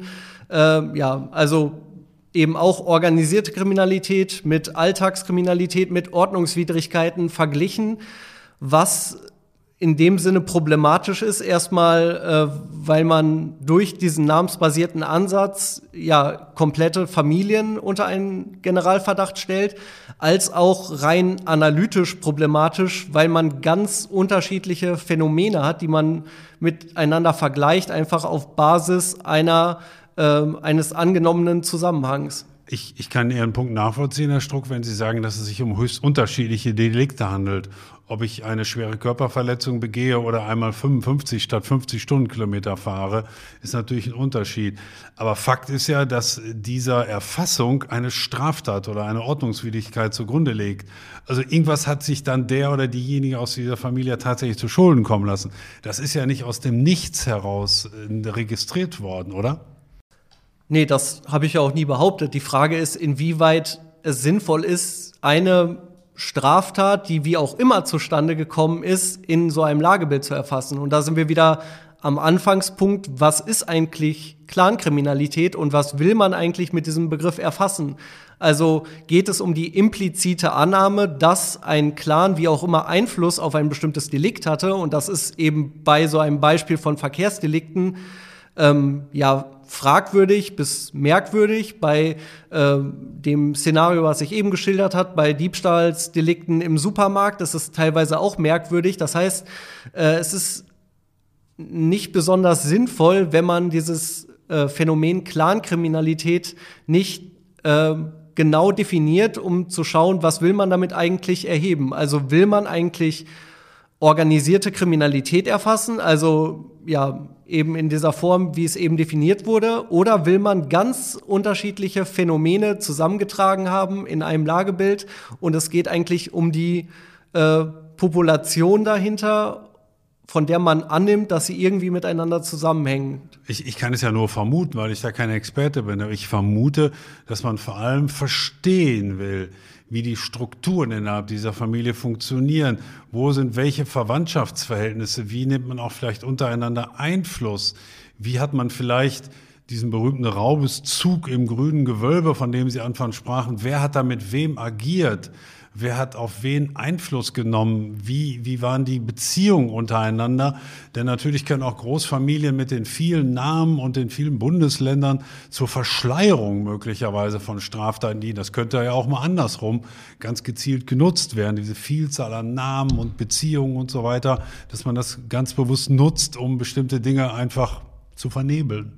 also eben auch organisierte Kriminalität mit Alltagskriminalität, mit Ordnungswidrigkeiten verglichen, was in dem Sinne problematisch ist, erstmal, weil man durch diesen namensbasierten Ansatz ja komplette Familien unter einen Generalverdacht stellt, als auch rein analytisch problematisch, weil man ganz unterschiedliche Phänomene hat, die man miteinander vergleicht, einfach auf Basis eines angenommenen Zusammenhangs. Ich kann Ihren Punkt nachvollziehen, Herr Struck, wenn Sie sagen, dass es sich um höchst unterschiedliche Delikte handelt. Ob ich eine schwere Körperverletzung begehe oder einmal 55 statt 50 Stundenkilometer fahre, ist natürlich ein Unterschied. Aber Fakt ist ja, dass dieser Erfassung eine Straftat oder eine Ordnungswidrigkeit zugrunde legt. Also irgendwas hat sich dann der oder diejenige aus dieser Familie tatsächlich zu Schulden kommen lassen. Das ist ja nicht aus dem Nichts heraus registriert worden, oder? Nee, das habe ich ja auch nie behauptet. Die Frage ist, inwieweit es sinnvoll ist, eine Straftat, die wie auch immer zustande gekommen ist, in so einem Lagebild zu erfassen. Und da sind wir wieder am Anfangspunkt, was ist eigentlich Clankriminalität und was will man eigentlich mit diesem Begriff erfassen? Also geht es um die implizite Annahme, dass ein Clan wie auch immer Einfluss auf ein bestimmtes Delikt hatte, und das ist eben bei so einem Beispiel von Verkehrsdelikten fragwürdig bis merkwürdig. Bei dem Szenario, was ich eben geschildert habe, bei Diebstahlsdelikten im Supermarkt, das ist teilweise auch merkwürdig. Das heißt, es ist nicht besonders sinnvoll, wenn man dieses Phänomen Clankriminalität nicht genau definiert, um zu schauen, was will man damit eigentlich erheben. Also will man eigentlich organisierte Kriminalität erfassen, also ja, eben in dieser Form, wie es eben definiert wurde, oder will man ganz unterschiedliche Phänomene zusammengetragen haben in einem Lagebild und es geht eigentlich um die Population dahinter, von der man annimmt, dass sie irgendwie miteinander zusammenhängen. Ich kann es ja nur vermuten, weil ich da kein Experte bin, aber ich vermute, dass man vor allem verstehen will, wie die Strukturen innerhalb dieser Familie funktionieren, wo sind welche Verwandtschaftsverhältnisse, wie nimmt man auch vielleicht untereinander Einfluss, wie hat man vielleicht diesen berühmten Raubeszug im grünen Gewölbe, von dem Sie anfangs sprachen, wer hat da mit wem agiert? Wer hat auf wen Einfluss genommen? Wie waren die Beziehungen untereinander? Denn natürlich können auch Großfamilien mit den vielen Namen und den vielen Bundesländern zur Verschleierung möglicherweise von Straftaten dienen. Das könnte ja auch mal andersrum ganz gezielt genutzt werden, diese Vielzahl an Namen und Beziehungen und so weiter, dass man das ganz bewusst nutzt, um bestimmte Dinge einfach zu vernebeln.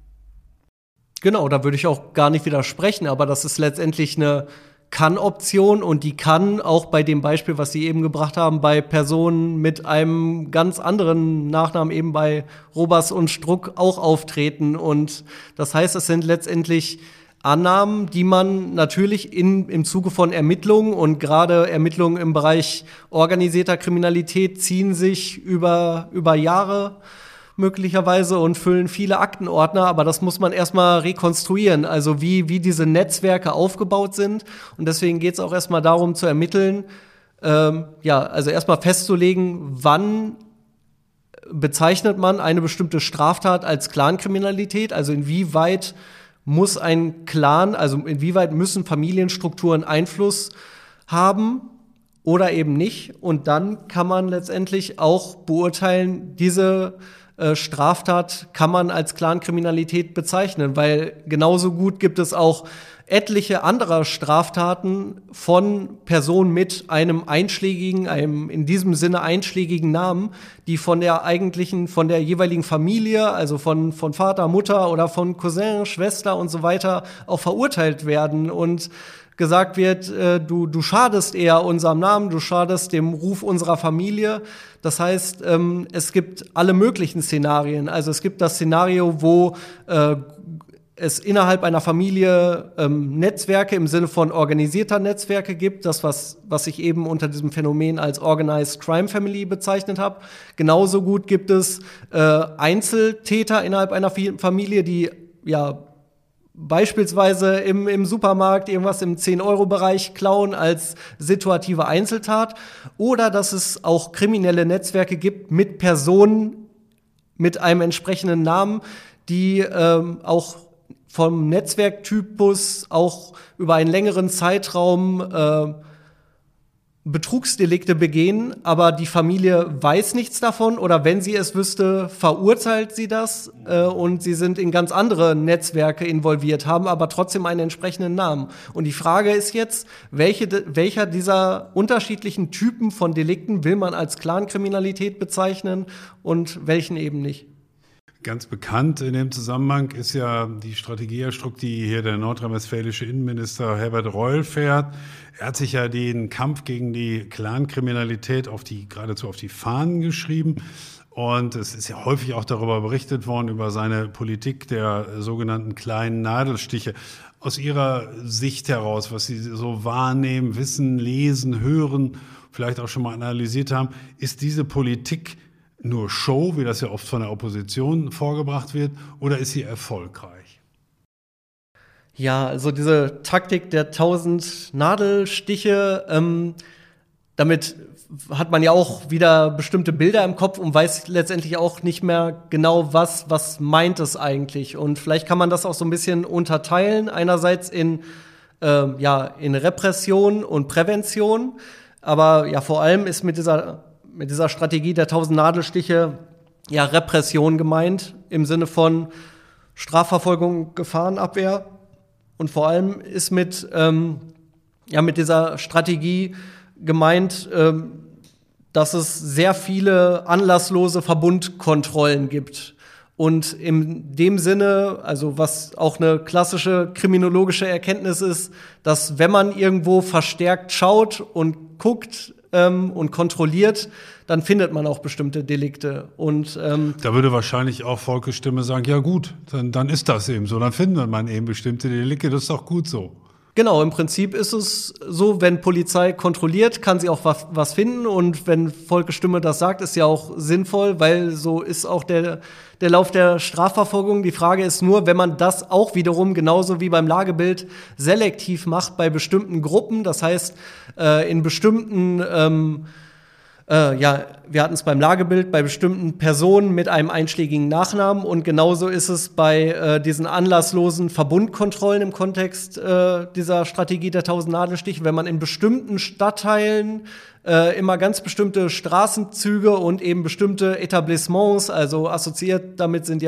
Genau, da würde ich auch gar nicht widersprechen, aber das ist letztendlich eine Kann-Option und die kann auch bei dem Beispiel, was Sie eben gebracht haben, bei Personen mit einem ganz anderen Nachnamen, eben bei Robers und Struck, auch auftreten. Und das heißt, es sind letztendlich Annahmen, die man natürlich im Zuge von Ermittlungen, und gerade Ermittlungen im Bereich organisierter Kriminalität ziehen sich über Jahre möglicherweise und füllen viele Aktenordner, aber das muss man erstmal rekonstruieren, also wie diese Netzwerke aufgebaut sind. Und deswegen geht es auch erstmal darum zu ermitteln, also erstmal festzulegen, wann bezeichnet man eine bestimmte Straftat als Clankriminalität, also inwieweit muss ein Clan, also inwieweit müssen Familienstrukturen Einfluss haben oder eben nicht. Und dann kann man letztendlich auch beurteilen, diese Straftat kann man als Clankriminalität bezeichnen, weil genauso gut gibt es auch etliche anderer Straftaten von Personen mit einem in diesem Sinne einschlägigen Namen, die von der jeweiligen Familie, also von Vater, Mutter oder von Cousin, Schwester und so weiter auch verurteilt werden und gesagt wird, du schadest eher unserem Namen, du schadest dem Ruf unserer Familie. Das heißt, es gibt alle möglichen Szenarien. Also es gibt das Szenario, wo es innerhalb einer Familie Netzwerke im Sinne von organisierter Netzwerke gibt, das, was ich eben unter diesem Phänomen als Organized Crime Family bezeichnet habe. Genauso gut gibt es Einzeltäter innerhalb einer Familie, die beispielsweise im Supermarkt irgendwas im 10-Euro-Bereich klauen als situative Einzeltat, oder dass es auch kriminelle Netzwerke gibt mit Personen mit einem entsprechenden Namen, die auch vom Netzwerktypus auch über einen längeren Zeitraum Betrugsdelikte begehen, aber die Familie weiß nichts davon, oder wenn sie es wüsste, verurteilt sie das und sie sind in ganz andere Netzwerke involviert, haben aber trotzdem einen entsprechenden Namen. Und die Frage ist jetzt, welcher dieser unterschiedlichen Typen von Delikten will man als Clankriminalität bezeichnen und welchen eben nicht? Ganz bekannt in dem Zusammenhang ist ja die Strategieerstruck, die hier der nordrhein-westfälische Innenminister Herbert Reul fährt. Er hat sich ja den Kampf gegen die Clankriminalität geradezu auf die Fahnen geschrieben. Und es ist ja häufig auch darüber berichtet worden, über seine Politik der sogenannten kleinen Nadelstiche. Aus Ihrer Sicht heraus, was Sie so wahrnehmen, wissen, lesen, hören, vielleicht auch schon mal analysiert haben, ist diese Politik nur Show, wie das ja oft von der Opposition vorgebracht wird, oder ist sie erfolgreich? Ja, also diese Taktik der 1000 Nadelstiche, damit hat man ja auch wieder bestimmte Bilder im Kopf und weiß letztendlich auch nicht mehr genau, was meint es eigentlich. Und vielleicht kann man das auch so ein bisschen unterteilen. Einerseits in Repression und Prävention. Aber ja, vor allem ist mit dieser Strategie der 1000 Nadelstiche ja Repression gemeint, im Sinne von Strafverfolgung, Gefahrenabwehr. Und vor allem ist mit dieser Strategie gemeint, dass es sehr viele anlasslose Verbundkontrollen gibt. Und in dem Sinne, also was auch eine klassische kriminologische Erkenntnis ist, dass wenn man irgendwo verstärkt schaut und guckt und kontrolliert, dann findet man auch bestimmte Delikte. Und da würde wahrscheinlich auch Volkes Stimme sagen, ja gut, dann ist das eben so, dann findet man eben bestimmte Delikte, das ist doch gut so. Genau, im Prinzip ist es so, wenn Polizei kontrolliert, kann sie auch was finden. Und wenn Volkes Stimme das sagt, ist ja auch sinnvoll, weil so ist auch der Lauf der Strafverfolgung. Die Frage ist nur, wenn man das auch wiederum genauso wie beim Lagebild selektiv macht bei bestimmten Gruppen, das heißt in bestimmten wir hatten es beim Lagebild bei bestimmten Personen mit einem einschlägigen Nachnamen und genauso ist es bei diesen anlasslosen Verbundkontrollen im Kontext dieser Strategie der 1000 Nadelstiche, wenn man in bestimmten Stadtteilen immer ganz bestimmte Straßenzüge und eben bestimmte Etablissements, also assoziiert damit sind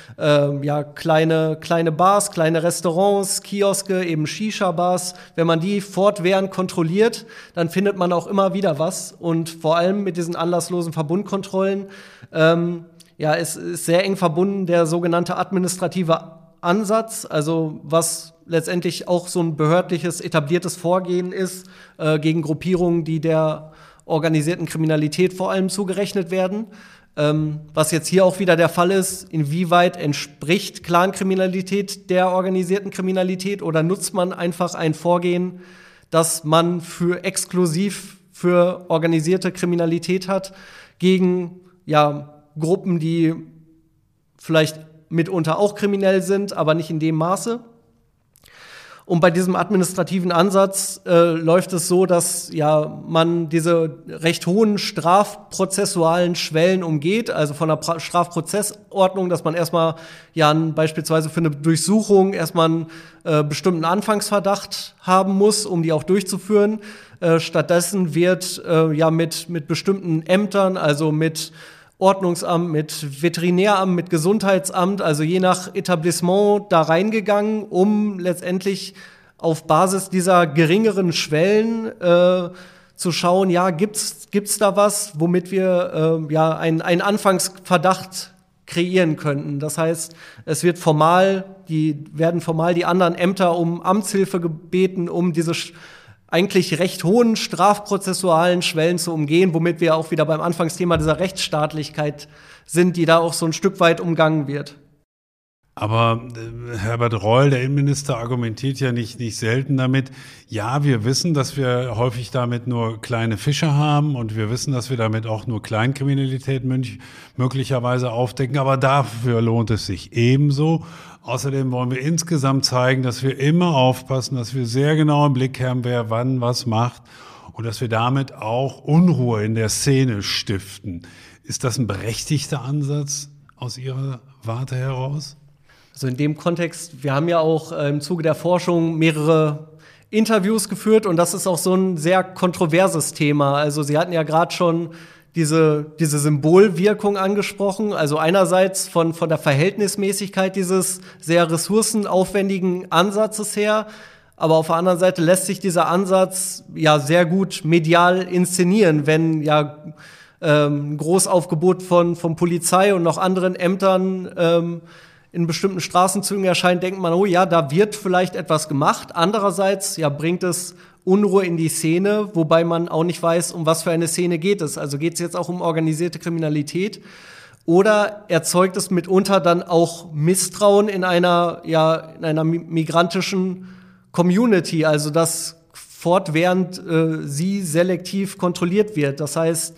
kleine Bars, kleine Restaurants, Kioske, eben Shisha-Bars. Wenn man die fortwährend kontrolliert, dann findet man auch immer wieder was. Und vor allem mit diesen anlasslosen Verbundkontrollen ist sehr eng verbunden der sogenannte administrative Ansatz, also was letztendlich auch so ein behördliches, etabliertes Vorgehen ist gegen Gruppierungen, die der organisierten Kriminalität vor allem zugerechnet werden. Was jetzt hier auch wieder der Fall ist, inwieweit entspricht Clankriminalität der organisierten Kriminalität oder nutzt man einfach ein Vorgehen, das man exklusiv für organisierte Kriminalität hat, gegen Gruppen, die vielleicht mitunter auch kriminell sind, aber nicht in dem Maße. Und bei diesem administrativen Ansatz läuft es so, dass man diese recht hohen strafprozessualen Schwellen umgeht, also von der Strafprozessordnung, dass man erstmal beispielsweise für eine Durchsuchung erstmal einen bestimmten Anfangsverdacht haben muss, um die auch durchzuführen. Stattdessen wird mit bestimmten Ämtern, also mit Ordnungsamt, mit Veterinäramt, mit Gesundheitsamt, also je nach Etablissement da reingegangen, um letztendlich auf Basis dieser geringeren Schwellen zu schauen, gibt's da was, womit wir einen Anfangsverdacht kreieren könnten. Das heißt, es wird werden formal die anderen Ämter um Amtshilfe gebeten, um diese eigentlich recht hohen strafprozessualen Schwellen zu umgehen, womit wir auch wieder beim Anfangsthema dieser Rechtsstaatlichkeit sind, die da auch so ein Stück weit umgangen wird. Aber Herbert Reul, der Innenminister, argumentiert ja nicht selten damit, ja, wir wissen, dass wir häufig damit nur kleine Fische haben und wir wissen, dass wir damit auch nur Kleinkriminalität möglicherweise aufdecken, aber dafür lohnt es sich ebenso. Außerdem wollen wir insgesamt zeigen, dass wir immer aufpassen, dass wir sehr genau im Blick haben, wer wann was macht und dass wir damit auch Unruhe in der Szene stiften. Ist das ein berechtigter Ansatz aus Ihrer Warte heraus? Also in dem Kontext, wir haben ja auch im Zuge der Forschung mehrere Interviews geführt und das ist auch so ein sehr kontroverses Thema. Also Sie hatten ja gerade schon diese Symbolwirkung angesprochen, also einerseits von der Verhältnismäßigkeit dieses sehr ressourcenaufwendigen Ansatzes her, aber auf der anderen Seite lässt sich dieser Ansatz sehr gut medial inszenieren, wenn ein Großaufgebot von Polizei und noch anderen Ämtern in bestimmten Straßenzügen erscheint, denkt man, oh ja, da wird vielleicht etwas gemacht. Andererseits bringt es Unruhe in die Szene, wobei man auch nicht weiß, um was für eine Szene geht es. Also geht es jetzt auch um organisierte Kriminalität oder erzeugt es mitunter dann auch Misstrauen in einer migrantischen Community, also dass fortwährend sie selektiv kontrolliert wird. Das heißt,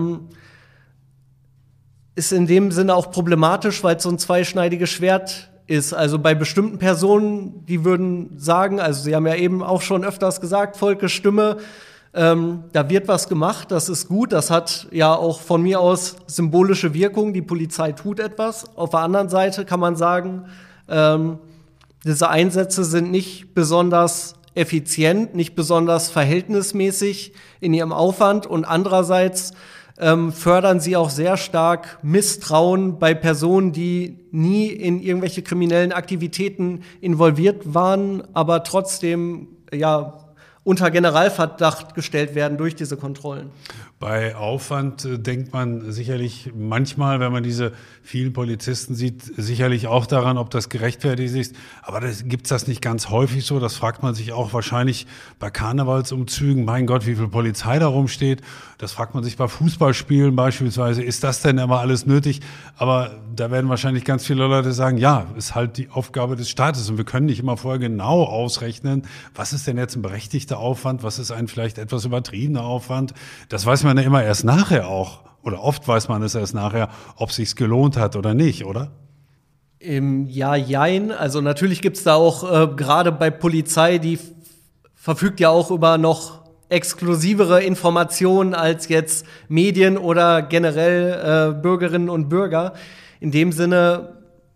ist in dem Sinne auch problematisch, weil es so ein zweischneidiges Schwert ist. Also bei bestimmten Personen, die würden sagen, also Sie haben ja eben auch schon öfters gesagt, Volkes Stimme, da wird was gemacht, das ist gut, das hat ja auch von mir aus symbolische Wirkung, die Polizei tut etwas. Auf der anderen Seite kann man sagen, diese Einsätze sind nicht besonders effizient, nicht besonders verhältnismäßig in ihrem Aufwand und andererseits fördern sie auch sehr stark Misstrauen bei Personen, die nie in irgendwelche kriminellen Aktivitäten involviert waren, aber trotzdem unter Generalverdacht gestellt werden durch diese Kontrollen. Bei Aufwand denkt man sicherlich manchmal, wenn man diese vielen Polizisten sieht, sicherlich auch daran, ob das gerechtfertigt ist. Aber gibt's das nicht ganz häufig so? Das fragt man sich auch wahrscheinlich bei Karnevalsumzügen. Mein Gott, wie viel Polizei da rumsteht. Das fragt man sich bei Fußballspielen beispielsweise. Ist das denn immer alles nötig? Aber da werden wahrscheinlich ganz viele Leute sagen, ja, ist halt die Aufgabe des Staates. Und wir können nicht immer vorher genau ausrechnen, was ist denn jetzt ein berechtigter Aufwand? Was ist ein vielleicht etwas übertriebener Aufwand? Das weiß man ja immer erst nachher auch. Oder oft weiß man es erst nachher, ob es sich gelohnt hat oder nicht, oder? Ja, jein. Also natürlich gibt's da auch, gerade bei Polizei, die verfügt ja auch über noch exklusivere Informationen als jetzt Medien oder generell Bürgerinnen und Bürger. In dem Sinne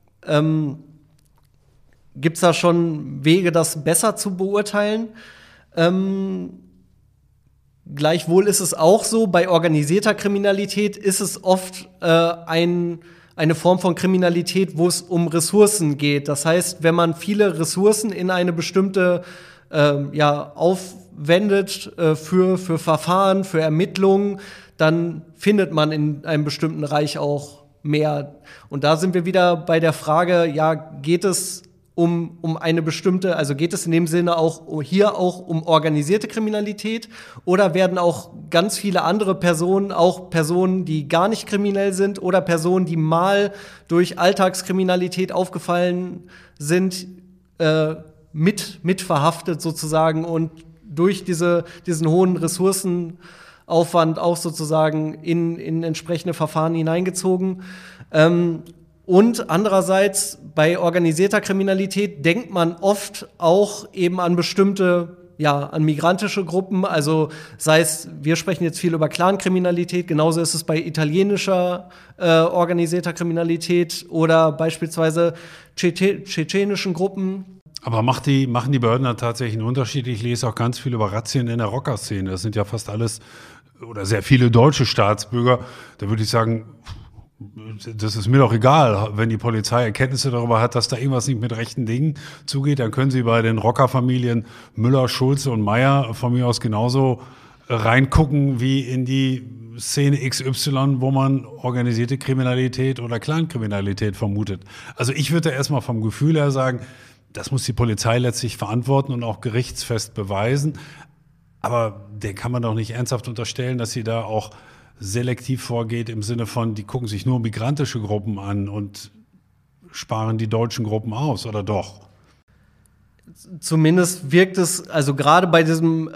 gibt's da schon Wege, das besser zu beurteilen. Gleichwohl ist es auch so, bei organisierter Kriminalität ist es oft eine Form von Kriminalität, wo es um Ressourcen geht. Das heißt, wenn man viele Ressourcen in eine bestimmte aufwendet für Verfahren, für Ermittlungen, dann findet man in einem bestimmten Bereich auch mehr. Und da sind wir wieder bei der Frage, geht es um eine bestimmte, also geht es in dem Sinne auch hier auch um organisierte Kriminalität oder werden auch ganz viele andere Personen, auch Personen, die gar nicht kriminell sind oder Personen, die mal durch Alltagskriminalität aufgefallen sind, mit verhaftet sozusagen und durch diesen hohen Ressourcenaufwand auch sozusagen in entsprechende Verfahren hineingezogen. Und andererseits bei organisierter Kriminalität denkt man oft auch eben an bestimmte, an migrantische Gruppen. Also sei es, wir sprechen jetzt viel über Clankriminalität, genauso ist es bei italienischer organisierter Kriminalität oder beispielsweise tschetschenischen Gruppen. Aber machen die Behörden da tatsächlich einen Unterschied? Ich lese auch ganz viel über Razzien in der Rockerszene. Das sind ja fast alles oder sehr viele deutsche Staatsbürger. Da würde ich sagen, das ist mir doch egal, wenn die Polizei Erkenntnisse darüber hat, dass da irgendwas nicht mit rechten Dingen zugeht, dann können sie bei den Rockerfamilien Müller, Schulze und Meier von mir aus genauso reingucken wie in die Szene XY, wo man organisierte Kriminalität oder Clankriminalität vermutet. Also ich würde erstmal vom Gefühl her sagen, das muss die Polizei letztlich verantworten und auch gerichtsfest beweisen. Aber der kann man doch nicht ernsthaft unterstellen, dass sie da auch selektiv vorgeht im Sinne von, die gucken sich nur migrantische Gruppen an und sparen die deutschen Gruppen aus, oder doch? Zumindest wirkt es, also gerade bei diesem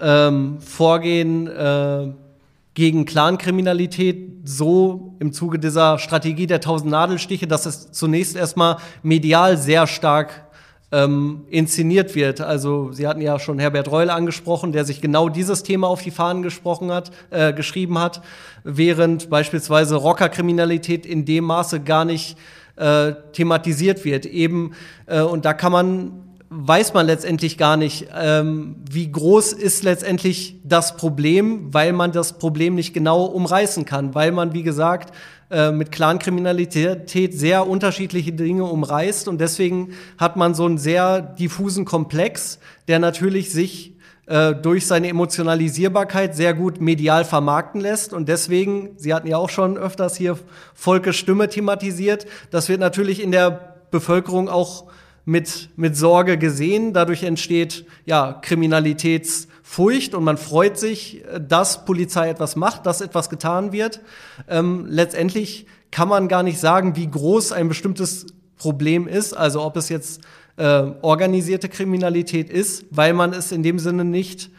Vorgehen gegen Clankriminalität so im Zuge dieser Strategie der 1000 Nadelstiche, dass es zunächst erstmal medial sehr stark inszeniert wird. Also Sie hatten ja schon Herbert Reul angesprochen, der sich genau dieses Thema auf die Fahnen geschrieben hat, während beispielsweise Rockerkriminalität in dem Maße gar nicht thematisiert wird. Und da weiß man letztendlich gar nicht, wie groß ist letztendlich das Problem, weil man das Problem nicht genau umreißen kann, weil man, wie gesagt, mit Clankriminalität sehr unterschiedliche Dinge umreißt und deswegen hat man so einen sehr diffusen Komplex, der natürlich sich durch seine Emotionalisierbarkeit sehr gut medial vermarkten lässt und deswegen, Sie hatten ja auch schon öfters hier Volkes Stimme thematisiert, das wird natürlich in der Bevölkerung auch mit Sorge gesehen. Dadurch entsteht Kriminalitätsfurcht und man freut sich, dass Polizei etwas macht, dass etwas getan wird. Letztendlich kann man gar nicht sagen, wie groß ein bestimmtes Problem ist, also ob es jetzt organisierte Kriminalität ist, weil man es in dem Sinne nicht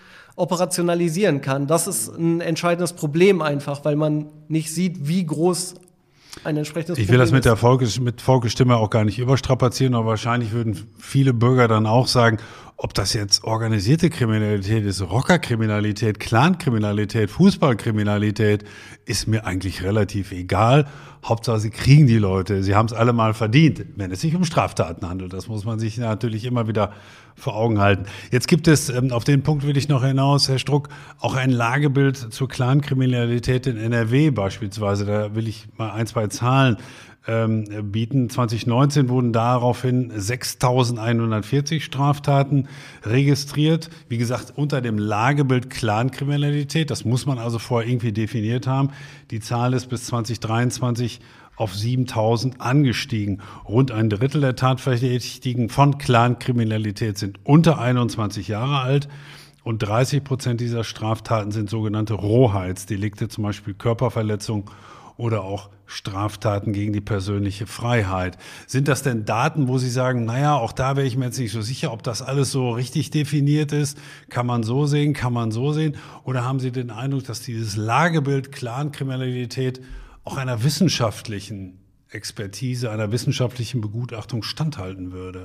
operationalisieren kann. Das ist ein entscheidendes Problem einfach, weil man nicht sieht, wie groß ein entsprechendes Ich will das mit Problem der mit Volksstimme auch gar nicht überstrapazieren, aber wahrscheinlich würden viele Bürger dann auch sagen, ob das jetzt organisierte Kriminalität ist, Rockerkriminalität, Clankriminalität, Fußballkriminalität, ist mir eigentlich relativ egal. Hauptsache, sie kriegen die Leute, sie haben es alle mal verdient, wenn es sich um Straftaten handelt. Das muss man sich natürlich immer wieder vor Augen halten. Jetzt gibt es, auf den Punkt will ich noch hinaus, Herr Struck, auch ein Lagebild zur Clankriminalität in NRW beispielsweise. Da will ich mal 1, 2 Zahlen bieten. 2019 wurden daraufhin 6.140 Straftaten registriert. Wie gesagt, unter dem Lagebild Clankriminalität. Das muss man also vorher irgendwie definiert haben. Die Zahl ist bis 2023 auf 7.000 angestiegen. Rund ein Drittel der Tatverdächtigen von Clankriminalität sind unter 21 Jahre alt. Und 30% dieser Straftaten sind sogenannte Rohheitsdelikte, zum Beispiel Körperverletzung oder auch Straftaten gegen die persönliche Freiheit. Sind das denn Daten, wo Sie sagen, naja, auch da wäre ich mir jetzt nicht so sicher, ob das alles so richtig definiert ist? Kann man so sehen, kann man so sehen? Oder haben Sie den Eindruck, dass dieses Lagebild Clankriminalität auch einer wissenschaftlichen Expertise, einer wissenschaftlichen Begutachtung standhalten würde?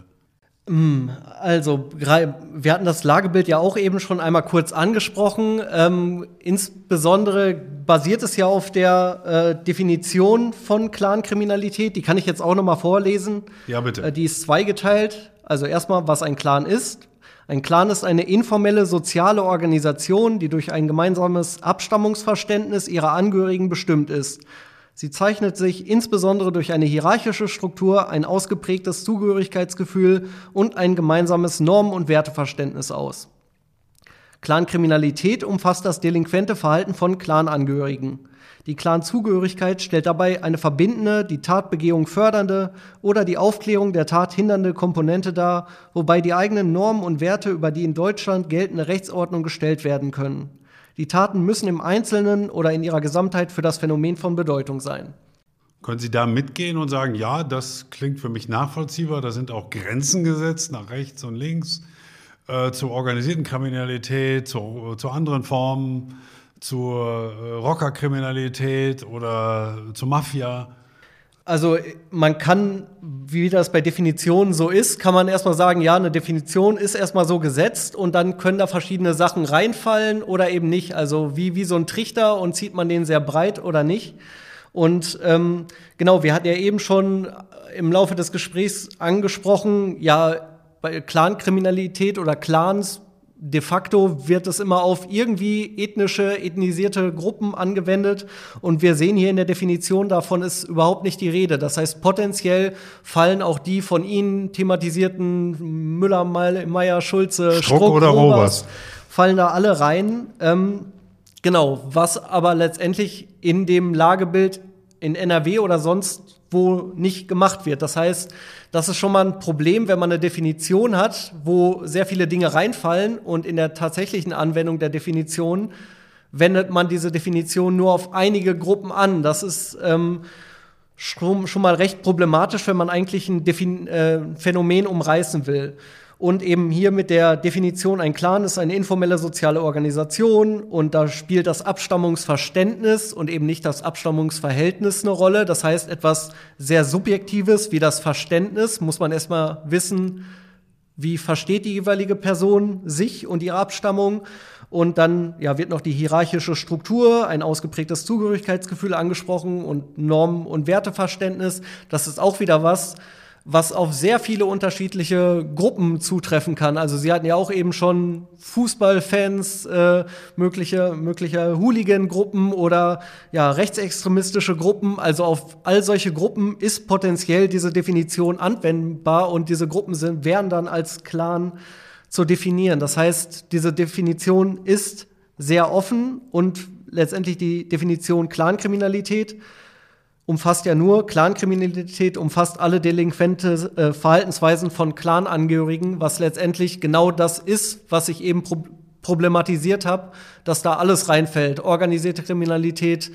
Also, wir hatten das Lagebild ja auch eben schon einmal kurz angesprochen. Insbesondere basiert es ja auf der Definition von Clankriminalität. Die kann ich jetzt auch noch mal vorlesen. Ja, bitte. Die ist zweigeteilt. Also erstmal, was ein Clan ist. Ein Clan ist eine informelle soziale Organisation, die durch ein gemeinsames Abstammungsverständnis ihrer Angehörigen bestimmt ist. Sie zeichnet sich insbesondere durch eine hierarchische Struktur, ein ausgeprägtes Zugehörigkeitsgefühl und ein gemeinsames Normen- und Werteverständnis aus. Clankriminalität umfasst das delinquente Verhalten von Clanangehörigen. Die Clanzugehörigkeit stellt dabei eine verbindende, die Tatbegehung fördernde oder die Aufklärung der Tat hindernde Komponente dar, wobei die eigenen Normen und Werte über die in Deutschland geltende Rechtsordnung gestellt werden können. Die Taten müssen im Einzelnen oder in ihrer Gesamtheit für das Phänomen von Bedeutung sein. Können Sie da mitgehen und sagen, ja, das klingt für mich nachvollziehbar, da sind auch Grenzen gesetzt nach rechts und links, zur organisierten Kriminalität, zu anderen Formen, zur Rockerkriminalität oder zur Mafia? Also man kann, wie das bei Definitionen so ist, kann man erstmal sagen, ja, eine Definition ist erstmal so gesetzt und dann können da verschiedene Sachen reinfallen oder eben nicht. Also wie so ein Trichter, und zieht man den sehr breit oder nicht. Und genau, wir hatten ja eben schon im Laufe des Gesprächs angesprochen, ja, bei Clankriminalität oder Clans de facto wird es immer auf irgendwie ethnisierte Gruppen angewendet. Und wir sehen hier in der Definition, davon ist überhaupt nicht die Rede. Das heißt, potenziell fallen auch die von Ihnen thematisierten Müller, Meyer, Schulze, Struck oder Robers, fallen da alle rein. Genau, was aber letztendlich in dem Lagebild in NRW oder sonst wo nicht gemacht wird. Das heißt, das ist schon mal ein Problem, wenn man eine Definition hat, wo sehr viele Dinge reinfallen, und in der tatsächlichen Anwendung der Definition wendet man diese Definition nur auf einige Gruppen an. Das ist schon mal recht problematisch, wenn man eigentlich ein Phänomen umreißen will. Und eben hier mit der Definition, ein Clan ist eine informelle soziale Organisation, und da spielt das Abstammungsverständnis und eben nicht das Abstammungsverhältnis eine Rolle. Das heißt, etwas sehr Subjektives wie das Verständnis, muss man erstmal wissen, wie versteht die jeweilige Person sich und ihre Abstammung. Und dann wird noch die hierarchische Struktur, ein ausgeprägtes Zugehörigkeitsgefühl angesprochen und Normen- und Werteverständnis. Das ist auch wieder was auf sehr viele unterschiedliche Gruppen zutreffen kann. Also Sie hatten ja auch eben schon Fußballfans, mögliche Hooligan-Gruppen oder rechtsextremistische Gruppen. Also auf all solche Gruppen ist potenziell diese Definition anwendbar, und diese Gruppen wären dann als Clan zu definieren. Das heißt, diese Definition ist sehr offen, und letztendlich die Definition Clankriminalität umfasst umfasst alle delinquente Verhaltensweisen von Clanangehörigen, was letztendlich genau das ist, was ich eben problematisiert habe, dass da alles reinfällt. Organisierte Kriminalität,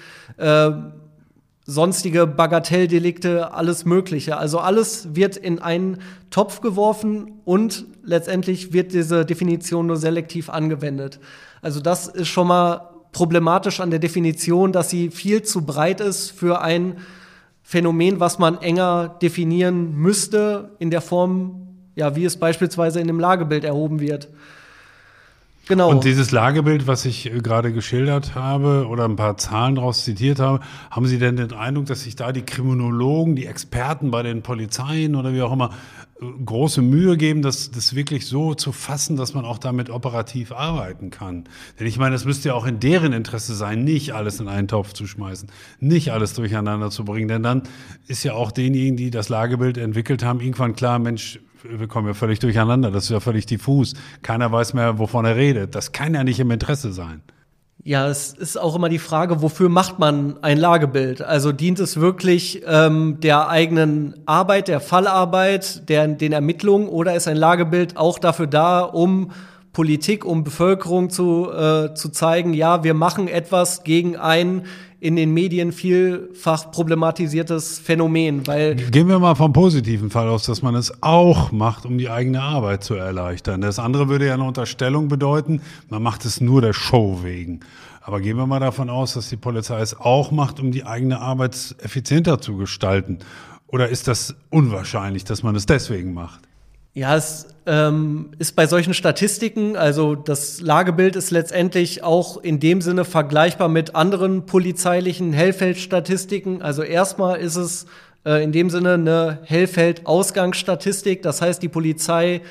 sonstige Bagatelldelikte, alles Mögliche. Also alles wird in einen Topf geworfen, und letztendlich wird diese Definition nur selektiv angewendet. Also das ist schon mal problematisch an der Definition, dass sie viel zu breit ist für ein Phänomen, was man enger definieren müsste in der Form, ja, wie es beispielsweise in dem Lagebild erhoben wird. Genau. Und dieses Lagebild, was ich gerade geschildert habe oder ein paar Zahlen daraus zitiert habe, haben Sie denn den Eindruck, dass sich da die Kriminologen, die Experten bei den Polizeien oder wie auch immer große Mühe geben, das wirklich so zu fassen, dass man auch damit operativ arbeiten kann? Denn ich meine, es müsste ja auch in deren Interesse sein, nicht alles in einen Topf zu schmeißen, nicht alles durcheinander zu bringen. Denn dann ist ja auch denjenigen, die das Lagebild entwickelt haben, irgendwann klar, Mensch, wir kommen ja völlig durcheinander, das ist ja völlig diffus. Keiner weiß mehr, wovon er redet. Das kann ja nicht im Interesse sein. Ja, es ist auch immer die Frage, wofür macht man ein Lagebild? Also dient es wirklich der eigenen Arbeit, der Fallarbeit, den Ermittlungen, oder ist ein Lagebild auch dafür da, um Politik, um Bevölkerung zu zeigen, ja, wir machen etwas gegen ein in den Medien vielfach problematisiertes Phänomen, weil gehen wir mal vom positiven Fall aus, dass man es auch macht, um die eigene Arbeit zu erleichtern. Das andere würde ja eine Unterstellung bedeuten, man macht es nur der Show wegen. Aber gehen wir mal davon aus, dass die Polizei es auch macht, um die eigene Arbeit effizienter zu gestalten. Oder ist das unwahrscheinlich, dass man es deswegen macht? Ja, es ist bei solchen Statistiken, also das Lagebild ist letztendlich auch in dem Sinne vergleichbar mit anderen polizeilichen Hellfeldstatistiken. Also erstmal ist es in dem Sinne eine Hellfeld-Ausgangsstatistik. Das heißt, die Polizei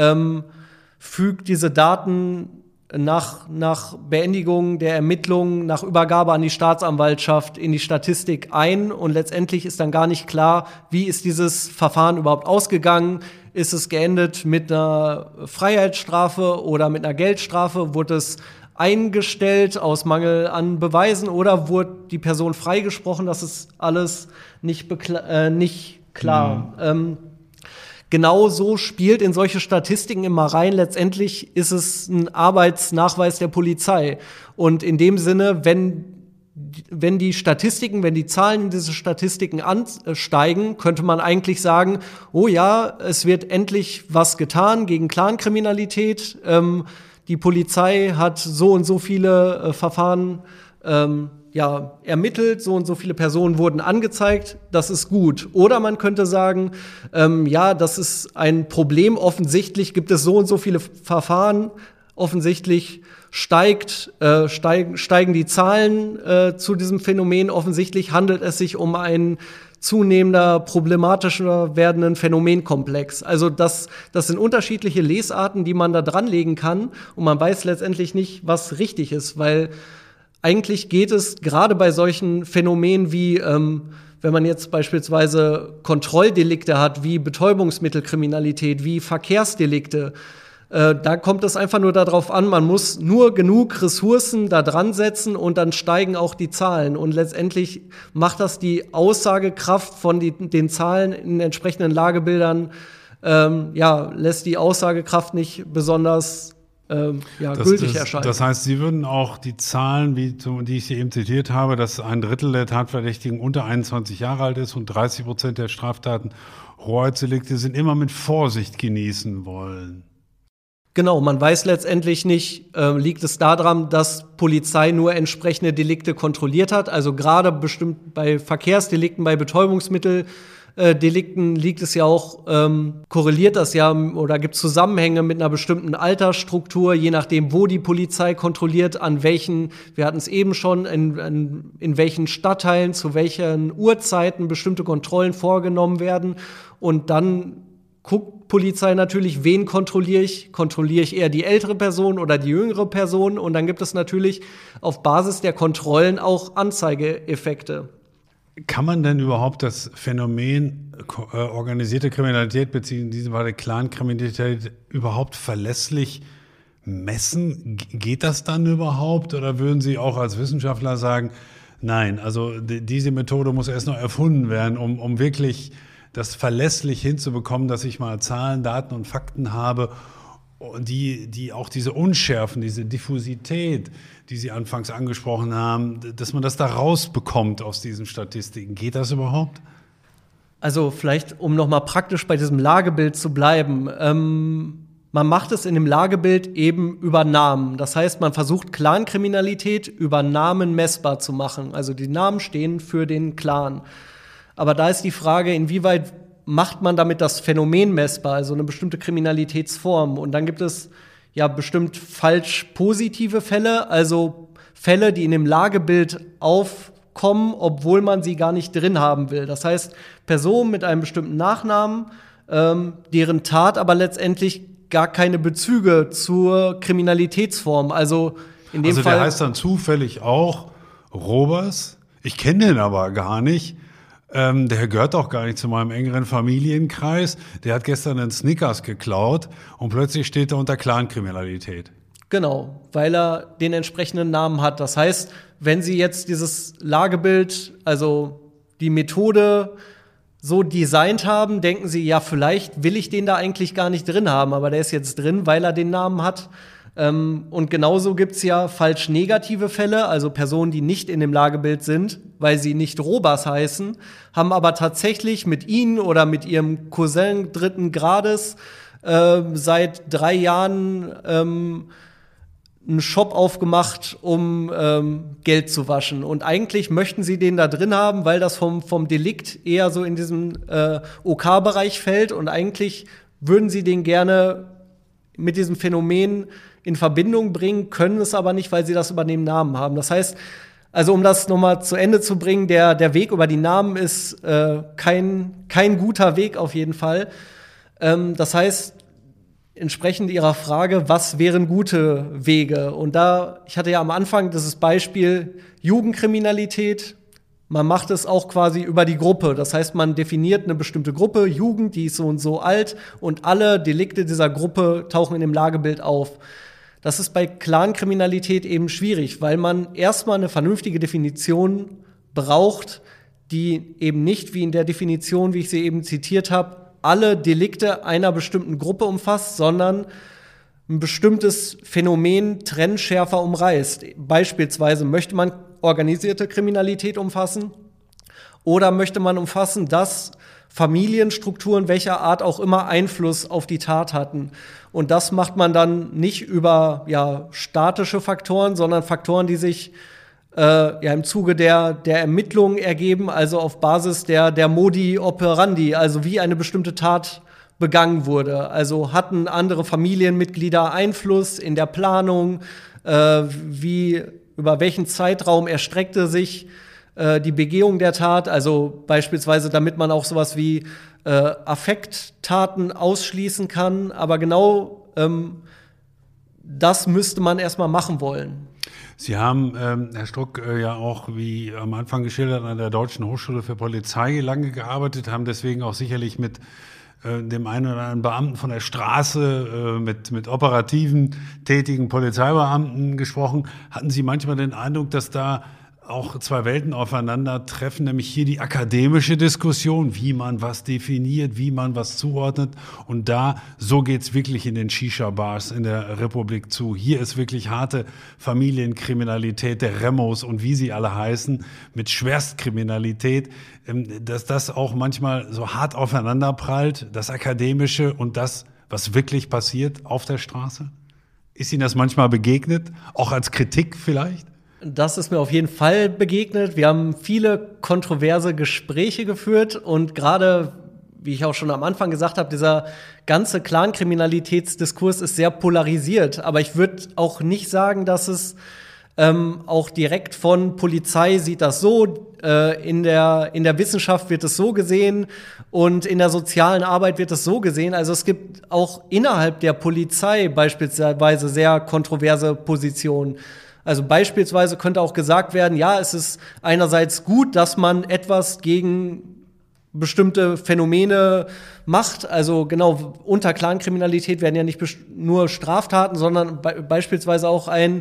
fügt diese Daten nach Beendigung der Ermittlungen, nach Übergabe an die Staatsanwaltschaft in die Statistik ein. Und letztendlich ist dann gar nicht klar, wie ist dieses Verfahren überhaupt ausgegangen. Ist es geendet mit einer Freiheitsstrafe oder mit einer Geldstrafe? Wurde es eingestellt aus Mangel an Beweisen oder wurde die Person freigesprochen? Das ist alles nicht klar. Genau so spielt in solche Statistiken immer rein. Letztendlich ist es ein Arbeitsnachweis der Polizei. Und in dem Sinne, wenn die Zahlen in diese Statistiken ansteigen, könnte man eigentlich sagen, oh ja, es wird endlich was getan gegen Clankriminalität. Die Polizei hat so und so viele Verfahren ermittelt, so und so viele Personen wurden angezeigt, das ist gut. Oder man könnte sagen, das ist ein Problem, offensichtlich gibt es so und so viele Verfahren, offensichtlich steigen die Zahlen zu diesem Phänomen, offensichtlich handelt es sich um einen zunehmender problematischer werdenden Phänomenkomplex. Also das sind unterschiedliche Lesarten, die man da dranlegen kann, und man weiß letztendlich nicht, was richtig ist, weil eigentlich geht es gerade bei solchen Phänomenen wie, wenn man jetzt beispielsweise Kontrolldelikte hat, wie Betäubungsmittelkriminalität, wie Verkehrsdelikte, da kommt es einfach nur darauf an, man muss nur genug Ressourcen da dran setzen und dann steigen auch die Zahlen. Und letztendlich macht das die Aussagekraft von den Zahlen in entsprechenden Lagebildern, lässt die Aussagekraft nicht besonders gültig erscheinen. Das heißt, Sie würden auch die Zahlen, die ich eben zitiert habe, dass 1/3 der Tatverdächtigen unter 21 Jahre alt ist und 30% der Straftaten Hoheitsdelikte sind, immer mit Vorsicht genießen wollen. Genau, man weiß letztendlich nicht, liegt es daran, dass Polizei nur entsprechende Delikte kontrolliert hat. Also gerade bestimmt bei Verkehrsdelikten, bei Betäubungsmitteldelikten liegt es ja auch, korreliert das ja oder gibt Zusammenhänge mit einer bestimmten Altersstruktur, je nachdem, wo die Polizei kontrolliert, an welchen, wir hatten es eben schon, in welchen Stadtteilen, zu welchen Uhrzeiten bestimmte Kontrollen vorgenommen werden. Und dann guckt Polizei natürlich, wen kontrolliere ich? Kontrolliere ich eher die ältere Person oder die jüngere Person? Und dann gibt es natürlich auf Basis der Kontrollen auch Anzeigeeffekte. Kann man denn überhaupt das Phänomen organisierte Kriminalität beziehungsweise in diesem Fall Clankriminalität überhaupt verlässlich messen? Geht das dann überhaupt? Oder würden Sie auch als Wissenschaftler sagen, nein, also diese Methode muss erst noch erfunden werden, um wirklich das verlässlich hinzubekommen, dass ich mal Zahlen, Daten und Fakten habe, die auch diese Unschärfen, diese Diffusität, die Sie anfangs angesprochen haben, dass man das da rausbekommt aus diesen Statistiken. Geht das überhaupt? Also vielleicht, um noch mal praktisch bei diesem Lagebild zu bleiben. Man macht es in dem Lagebild eben über Namen. Das heißt, man versucht, Clankriminalität über Namen messbar zu machen. Also die Namen stehen für den Clan. Aber da ist die Frage, inwieweit macht man damit das Phänomen messbar, also eine bestimmte Kriminalitätsform. Und dann gibt es ja bestimmt falsch positive Fälle, also Fälle, die in dem Lagebild aufkommen, obwohl man sie gar nicht drin haben will. Das heißt, Personen mit einem bestimmten Nachnamen, deren Tat aber letztendlich gar keine Bezüge zur Kriminalitätsform. Also in dem Fall. Der heißt dann zufällig auch Robers. Ich kenne den aber gar nicht. Der gehört auch gar nicht zu meinem engeren Familienkreis. Der hat gestern einen Snickers geklaut und plötzlich steht er unter Clankriminalität. Genau, weil er den entsprechenden Namen hat. Das heißt, wenn Sie jetzt dieses Lagebild, also die Methode so designt haben, denken Sie, ja, vielleicht will ich den da eigentlich gar nicht drin haben, aber der ist jetzt drin, weil er den Namen hat. Und genauso gibt's ja falsch negative Fälle, also Personen, die nicht in dem Lagebild sind, weil sie nicht Robers heißen, haben aber tatsächlich mit Ihnen oder mit Ihrem Cousin 3. Grades seit 3 Jahren einen Shop aufgemacht, um Geld zu waschen. Und eigentlich möchten Sie den da drin haben, weil das vom Delikt eher so in diesem OK-Bereich fällt. Und eigentlich würden Sie den gerne mit diesem Phänomen in Verbindung bringen, können es aber nicht, weil Sie das über den Namen haben. Das heißt, also um das nochmal zu Ende zu bringen, der Weg über die Namen ist kein guter Weg auf jeden Fall. Das heißt, entsprechend Ihrer Frage, was wären gute Wege? Und ich hatte ja am Anfang dieses Beispiel Jugendkriminalität. Man macht es auch quasi über die Gruppe. Das heißt, man definiert eine bestimmte Gruppe, Jugend, die ist so und so alt und alle Delikte dieser Gruppe tauchen in dem Lagebild auf. Das ist bei Clankriminalität eben schwierig, weil man erstmal eine vernünftige Definition braucht, die eben nicht wie in der Definition, wie ich sie eben zitiert habe, alle Delikte einer bestimmten Gruppe umfasst, sondern ein bestimmtes Phänomen trennschärfer umreißt. Beispielsweise möchte man organisierte Kriminalität umfassen oder möchte man umfassen, dass Familienstrukturen welcher Art auch immer Einfluss auf die Tat hatten. Und das macht man dann nicht über statische Faktoren, sondern Faktoren, die sich im Zuge der Ermittlungen ergeben, also auf Basis der Modi operandi, also wie eine bestimmte Tat begangen wurde. Also hatten andere Familienmitglieder Einfluss in der Planung, über welchen Zeitraum erstreckte sich die Begehung der Tat, also beispielsweise, damit man auch sowas wie Affekttaten ausschließen kann. Aber genau das müsste man erstmal machen wollen. Sie haben, Herr Struck, ja auch, wie am Anfang geschildert, an der Deutschen Hochschule für Polizei lange gearbeitet, haben deswegen auch sicherlich mit dem einen oder anderen Beamten von der Straße, mit operativen, tätigen Polizeibeamten gesprochen. Hatten Sie manchmal den Eindruck, dass da auch zwei Welten aufeinandertreffen, nämlich hier die akademische Diskussion, wie man was definiert, wie man was zuordnet. Und so geht's wirklich in den Shisha-Bars in der Republik zu. Hier ist wirklich harte Familienkriminalität, der Remos und wie sie alle heißen, mit Schwerstkriminalität, dass das auch manchmal so hart aufeinanderprallt, das Akademische und das, was wirklich passiert auf der Straße. Ist Ihnen das manchmal begegnet, auch als Kritik vielleicht? Das ist mir auf jeden Fall begegnet. Wir haben viele kontroverse Gespräche geführt und gerade, wie ich auch schon am Anfang gesagt habe, dieser ganze Clankriminalitätsdiskurs ist sehr polarisiert. Aber ich würde auch nicht sagen, dass es auch direkt von Polizei sieht das so, in der Wissenschaft wird es so gesehen und in der sozialen Arbeit wird es so gesehen. Also es gibt auch innerhalb der Polizei beispielsweise sehr kontroverse Positionen. Also beispielsweise könnte auch gesagt werden, ja, es ist einerseits gut, dass man etwas gegen bestimmte Phänomene macht. Also genau, unter Clankriminalität werden ja nicht nur Straftaten, sondern beispielsweise auch ein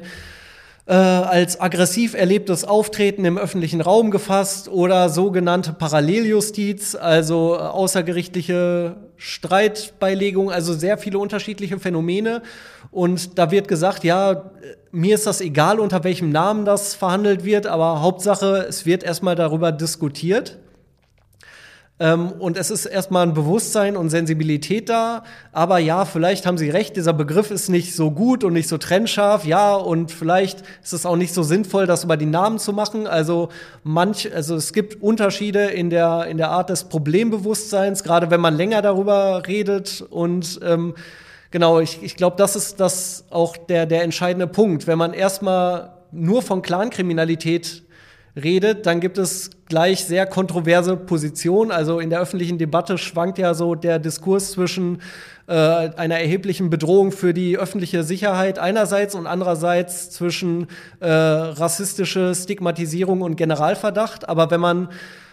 als aggressiv erlebtes Auftreten im öffentlichen Raum gefasst oder sogenannte Paralleljustiz, also außergerichtliche Streitbeilegung, also sehr viele unterschiedliche Phänomene. Und da wird gesagt, ja, mir ist das egal, unter welchem Namen das verhandelt wird, aber Hauptsache, es wird erstmal darüber diskutiert. Und es ist erstmal ein Bewusstsein und Sensibilität da. Aber ja, vielleicht haben Sie recht, dieser Begriff ist nicht so gut und nicht so trennscharf. Ja, und vielleicht ist es auch nicht so sinnvoll, das über die Namen zu machen. Also es gibt Unterschiede in der Art des Problembewusstseins, gerade wenn man länger darüber redet. Und genau, ich glaube, das ist auch der entscheidende Punkt. Wenn man erstmal nur von Clankriminalität redet, dann gibt es gleich sehr kontroverse Positionen. Also in der öffentlichen Debatte schwankt ja so der Diskurs zwischen einer erheblichen Bedrohung für die öffentliche Sicherheit einerseits und andererseits zwischen rassistische Stigmatisierung und Generalverdacht. Aber wenn man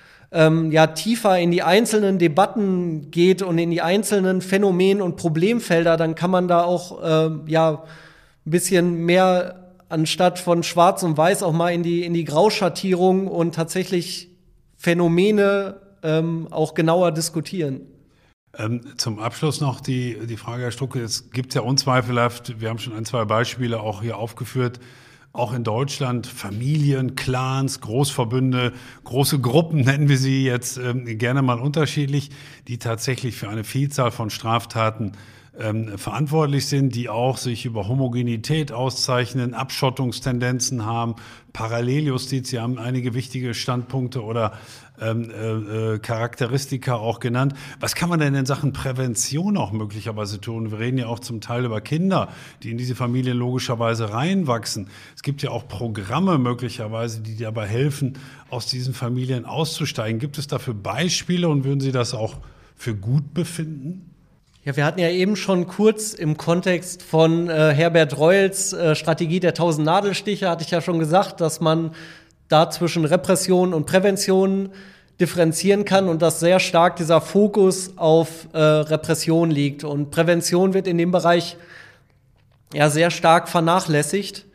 tiefer in die einzelnen Debatten geht und in die einzelnen Phänomen- und Problemfelder, dann kann man da auch ein bisschen mehr anstatt von Schwarz und Weiß auch mal in die Grauschattierung und tatsächlich Phänomene auch genauer diskutieren. Zum Abschluss noch die Frage, Herr Strucke, es gibt ja unzweifelhaft, wir haben schon 1, 2 Beispiele auch hier aufgeführt, auch in Deutschland Familien, Clans, Großverbünde, große Gruppen, nennen wir sie jetzt gerne mal unterschiedlich, die tatsächlich für eine Vielzahl von Straftaten verantwortlich sind, die auch sich über Homogenität auszeichnen, Abschottungstendenzen haben, Paralleljustiz, Sie haben einige wichtige Standpunkte oder Charakteristika auch genannt. Was kann man denn in Sachen Prävention auch möglicherweise tun? Wir reden ja auch zum Teil über Kinder, die in diese Familien logischerweise reinwachsen. Es gibt ja auch Programme möglicherweise, die dabei helfen, aus diesen Familien auszusteigen. Gibt es dafür Beispiele und würden Sie das auch für gut befinden? Ja, wir hatten ja eben schon kurz im Kontext von Herbert Reuels Strategie der 1000 Nadelstiche, hatte ich ja schon gesagt, dass man da zwischen Repression und Prävention differenzieren kann und dass sehr stark dieser Fokus auf Repression liegt. Und Prävention wird in dem Bereich ja sehr stark vernachlässigt,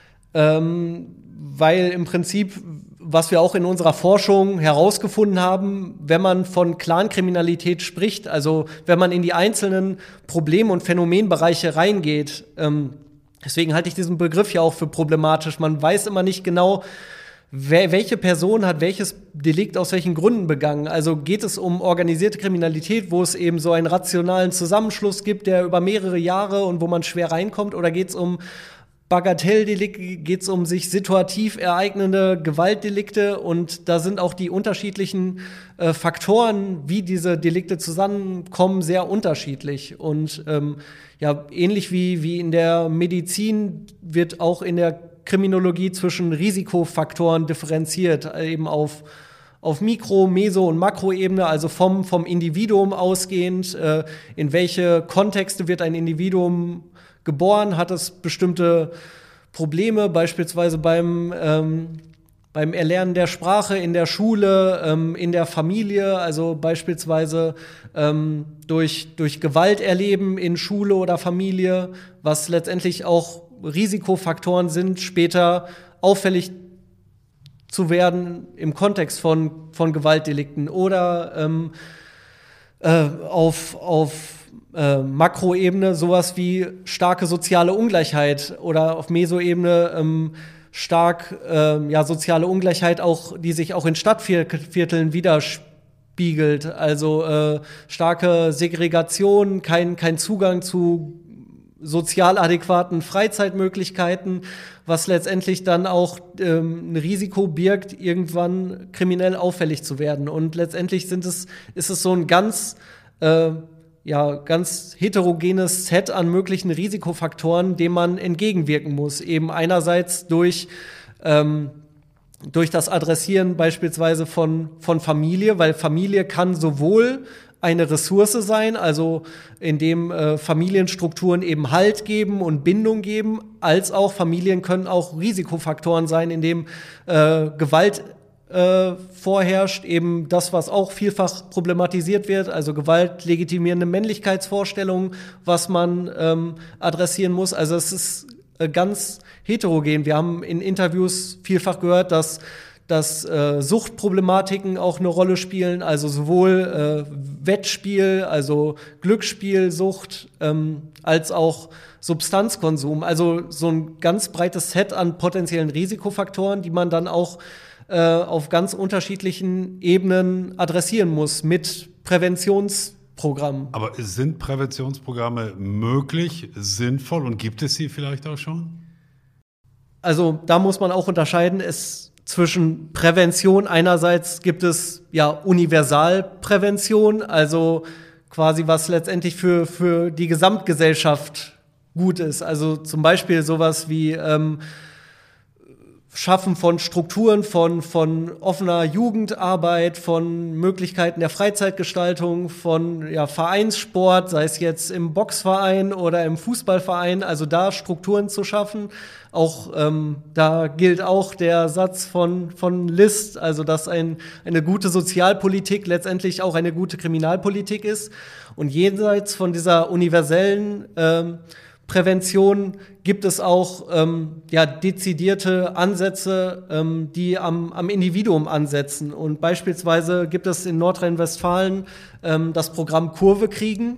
weil im Prinzip, was wir auch in unserer Forschung herausgefunden haben, wenn man von Clankriminalität spricht, also wenn man in die einzelnen Problem- und Phänomenbereiche reingeht, deswegen halte ich diesen Begriff ja auch für problematisch. Man weiß immer nicht genau, welche Person hat welches Delikt aus welchen Gründen begangen. Also geht es um organisierte Kriminalität, wo es eben so einen rationalen Zusammenschluss gibt, der über mehrere Jahre und wo man schwer reinkommt, oder geht es um Bagatelldelikte, geht es um sich situativ ereignende Gewaltdelikte, und da sind auch die unterschiedlichen Faktoren, wie diese Delikte zusammenkommen, sehr unterschiedlich. Und ähnlich wie in der Medizin wird auch in der Kriminologie zwischen Risikofaktoren differenziert, eben auf Mikro-, Meso- und Makroebene, also vom Individuum ausgehend, in welche Kontexte wird ein Individuum geboren, hat es bestimmte Probleme, beispielsweise beim Erlernen der Sprache in der Schule, in der Familie, also beispielsweise durch Gewalt erleben in Schule oder Familie, was letztendlich auch Risikofaktoren sind, später auffällig zu werden im Kontext von Gewaltdelikten, oder auf Makroebene sowas wie starke soziale Ungleichheit, oder auf Mesoebene stark soziale Ungleichheit, auch die sich auch in Stadtvierteln widerspiegelt, also starke Segregation, kein Zugang zu sozial adäquaten Freizeitmöglichkeiten, was letztendlich dann auch ein Risiko birgt, irgendwann kriminell auffällig zu werden. Und letztendlich ist es so ein ganz heterogenes Set an möglichen Risikofaktoren, dem man entgegenwirken muss. Eben einerseits durch das Adressieren beispielsweise von Familie, weil Familie kann sowohl eine Ressource sein, also indem Familienstrukturen eben Halt geben und Bindung geben, als auch Familien können auch Risikofaktoren sein, indem Gewalt vorherrscht, eben das, was auch vielfach problematisiert wird, also Gewalt, legitimierende Männlichkeitsvorstellungen, was man adressieren muss. Also es ist ganz heterogen. Wir haben in Interviews vielfach gehört, dass Suchtproblematiken auch eine Rolle spielen, also sowohl Wettspiel, also Glücksspielsucht, als auch Substanzkonsum. Also so ein ganz breites Set an potenziellen Risikofaktoren, die man dann auch auf ganz unterschiedlichen Ebenen adressieren muss mit Präventionsprogrammen. Aber sind Präventionsprogramme möglich, sinnvoll und gibt es sie vielleicht auch schon? Also da muss man auch unterscheiden, zwischen Prävention einerseits gibt es ja Universalprävention, also quasi was letztendlich für die Gesamtgesellschaft gut ist. Also zum Beispiel sowas wie Schaffen von Strukturen, von offener Jugendarbeit, von Möglichkeiten der Freizeitgestaltung, von Vereinssport, sei es jetzt im Boxverein oder im Fußballverein, also da Strukturen zu schaffen. Auch da gilt auch der Satz von List, also dass eine gute Sozialpolitik letztendlich auch eine gute Kriminalpolitik ist. Und jenseits von dieser universellen Prävention gibt es auch dezidierte Ansätze, die am Individuum ansetzen. Und beispielsweise gibt es in Nordrhein-Westfalen das Programm Kurve kriegen,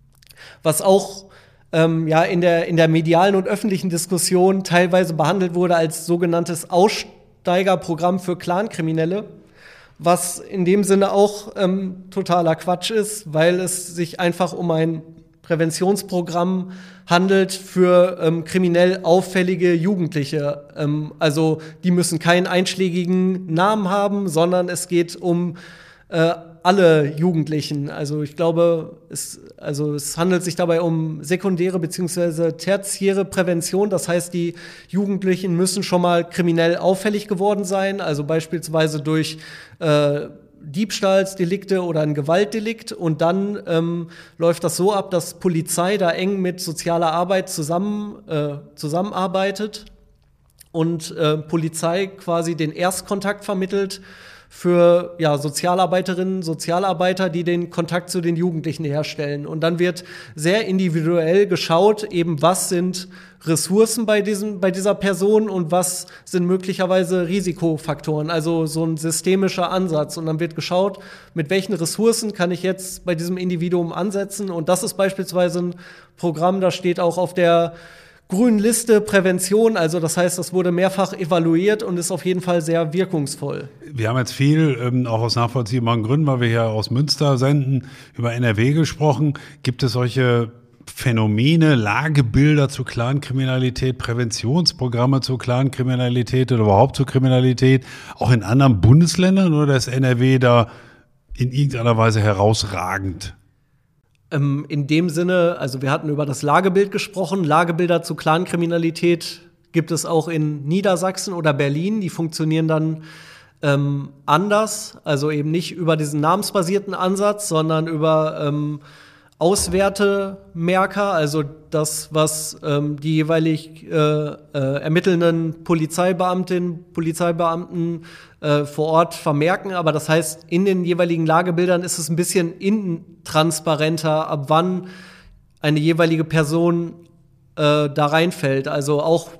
was auch in der medialen und öffentlichen Diskussion teilweise behandelt wurde als sogenanntes Aussteigerprogramm für Clankriminelle, was in dem Sinne auch totaler Quatsch ist, weil es sich einfach um ein Präventionsprogramm handelt für kriminell auffällige Jugendliche. Also die müssen keinen einschlägigen Namen haben, sondern es geht um alle Jugendlichen. Also ich glaube, es handelt sich dabei um sekundäre bzw. tertiäre Prävention. Das heißt, die Jugendlichen müssen schon mal kriminell auffällig geworden sein, also beispielsweise durch Diebstahlsdelikte oder ein Gewaltdelikt, und dann läuft das so ab, dass Polizei da eng mit sozialer Arbeit zusammenarbeitet und Polizei quasi den Erstkontakt vermittelt für Sozialarbeiterinnen, Sozialarbeiter, die den Kontakt zu den Jugendlichen herstellen. Und dann wird sehr individuell geschaut, eben was sind Ressourcen bei dieser Person und was sind möglicherweise Risikofaktoren, also so ein systemischer Ansatz. Und dann wird geschaut, mit welchen Ressourcen kann ich jetzt bei diesem Individuum ansetzen. Und das ist beispielsweise ein Programm, das steht auch auf der grünen Liste Prävention, also das heißt, das wurde mehrfach evaluiert und ist auf jeden Fall sehr wirkungsvoll. Wir haben jetzt viel, auch aus nachvollziehbaren Gründen, weil wir hier aus Münster senden, über NRW gesprochen. Gibt es solche Phänomene, Lagebilder zu Clankriminalität, Präventionsprogramme zu Clankriminalität oder überhaupt zu Kriminalität, auch in anderen Bundesländern, oder ist NRW da in irgendeiner Weise herausragend? In dem Sinne, also wir hatten über das Lagebild gesprochen. Lagebilder zu Clankriminalität gibt es auch in Niedersachsen oder Berlin. Die funktionieren dann anders, also eben nicht über diesen namensbasierten Ansatz, sondern über Auswertemerker, also das, was die jeweilig ermittelnden Polizeibeamtinnen, Polizeibeamten vor Ort vermerken. Aber das heißt, in den jeweiligen Lagebildern ist es ein bisschen intransparenter, ab wann eine jeweilige Person da reinfällt. Also auch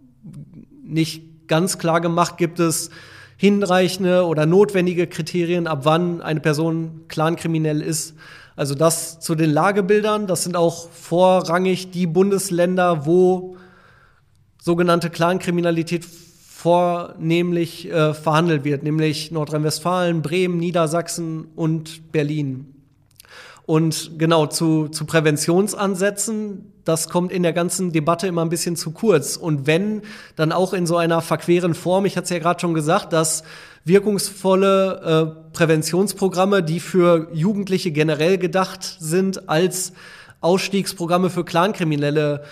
nicht ganz klar gemacht, gibt es hinreichende oder notwendige Kriterien, ab wann eine Person clankriminell ist. Also das zu den Lagebildern, das sind auch vorrangig die Bundesländer, wo sogenannte Clankriminalität vornehmlich verhandelt wird, nämlich Nordrhein-Westfalen, Bremen, Niedersachsen und Berlin. Und genau zu Präventionsansätzen, das kommt in der ganzen Debatte immer ein bisschen zu kurz. Und wenn, dann auch in so einer verqueren Form. Ich hatte es ja gerade schon gesagt, dass wirkungsvolle Präventionsprogramme, die für Jugendliche generell gedacht sind, als Ausstiegsprogramme für Clankriminelle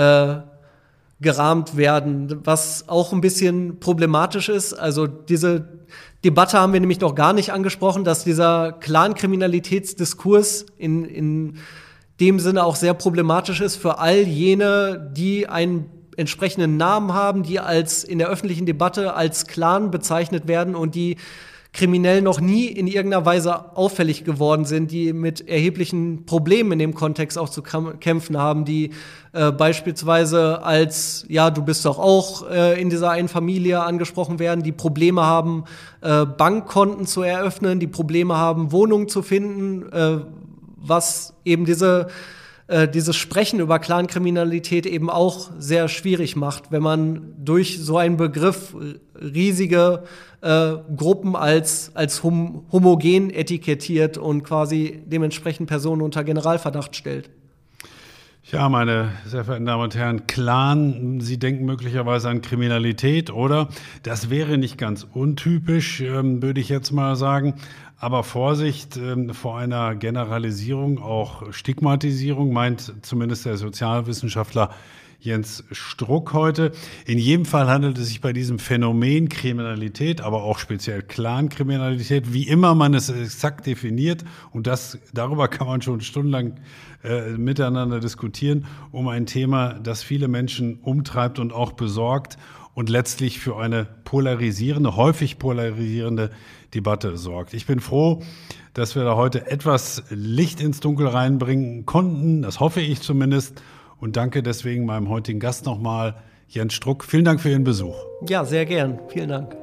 gerahmt werden, was auch ein bisschen problematisch ist. Also diese Debatte haben wir nämlich noch gar nicht angesprochen, dass dieser Clankriminalitätsdiskurs in dem Sinne auch sehr problematisch ist für all jene, die einen entsprechenden Namen haben, die in der öffentlichen Debatte als Clan bezeichnet werden und die kriminell noch nie in irgendeiner Weise auffällig geworden sind, die mit erheblichen Problemen in dem Kontext auch zu kämpfen haben, die beispielsweise als, du bist doch auch in dieser einen Familie angesprochen werden, die Probleme haben, Bankkonten zu eröffnen, die Probleme haben, Wohnungen zu finden, was eben diese dieses Sprechen über Clankriminalität eben auch sehr schwierig macht, wenn man durch so einen Begriff riesige Gruppen als homogen etikettiert und quasi dementsprechend Personen unter Generalverdacht stellt. Ja, meine sehr verehrten Damen und Herren, Clan, Sie denken möglicherweise an Kriminalität, oder? Das wäre nicht ganz untypisch, würde ich jetzt mal sagen. Aber Vorsicht vor einer Generalisierung, auch Stigmatisierung, meint zumindest der Sozialwissenschaftler Jens Struck heute. In jedem Fall handelt es sich bei diesem Phänomen Kriminalität, aber auch speziell Clankriminalität, wie immer man es exakt definiert, und darüber kann man schon stundenlang miteinander diskutieren, um ein Thema, das viele Menschen umtreibt und auch besorgt und letztlich für eine häufig polarisierende Debatte sorgt. Ich bin froh, dass wir da heute etwas Licht ins Dunkel reinbringen konnten, das hoffe ich zumindest, und danke deswegen meinem heutigen Gast nochmal, Jens Struck. Vielen Dank für Ihren Besuch. Ja, sehr gern. Vielen Dank.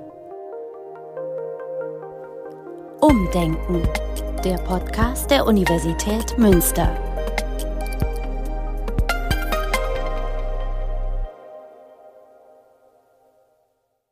Umdenken, der Podcast der Universität Münster.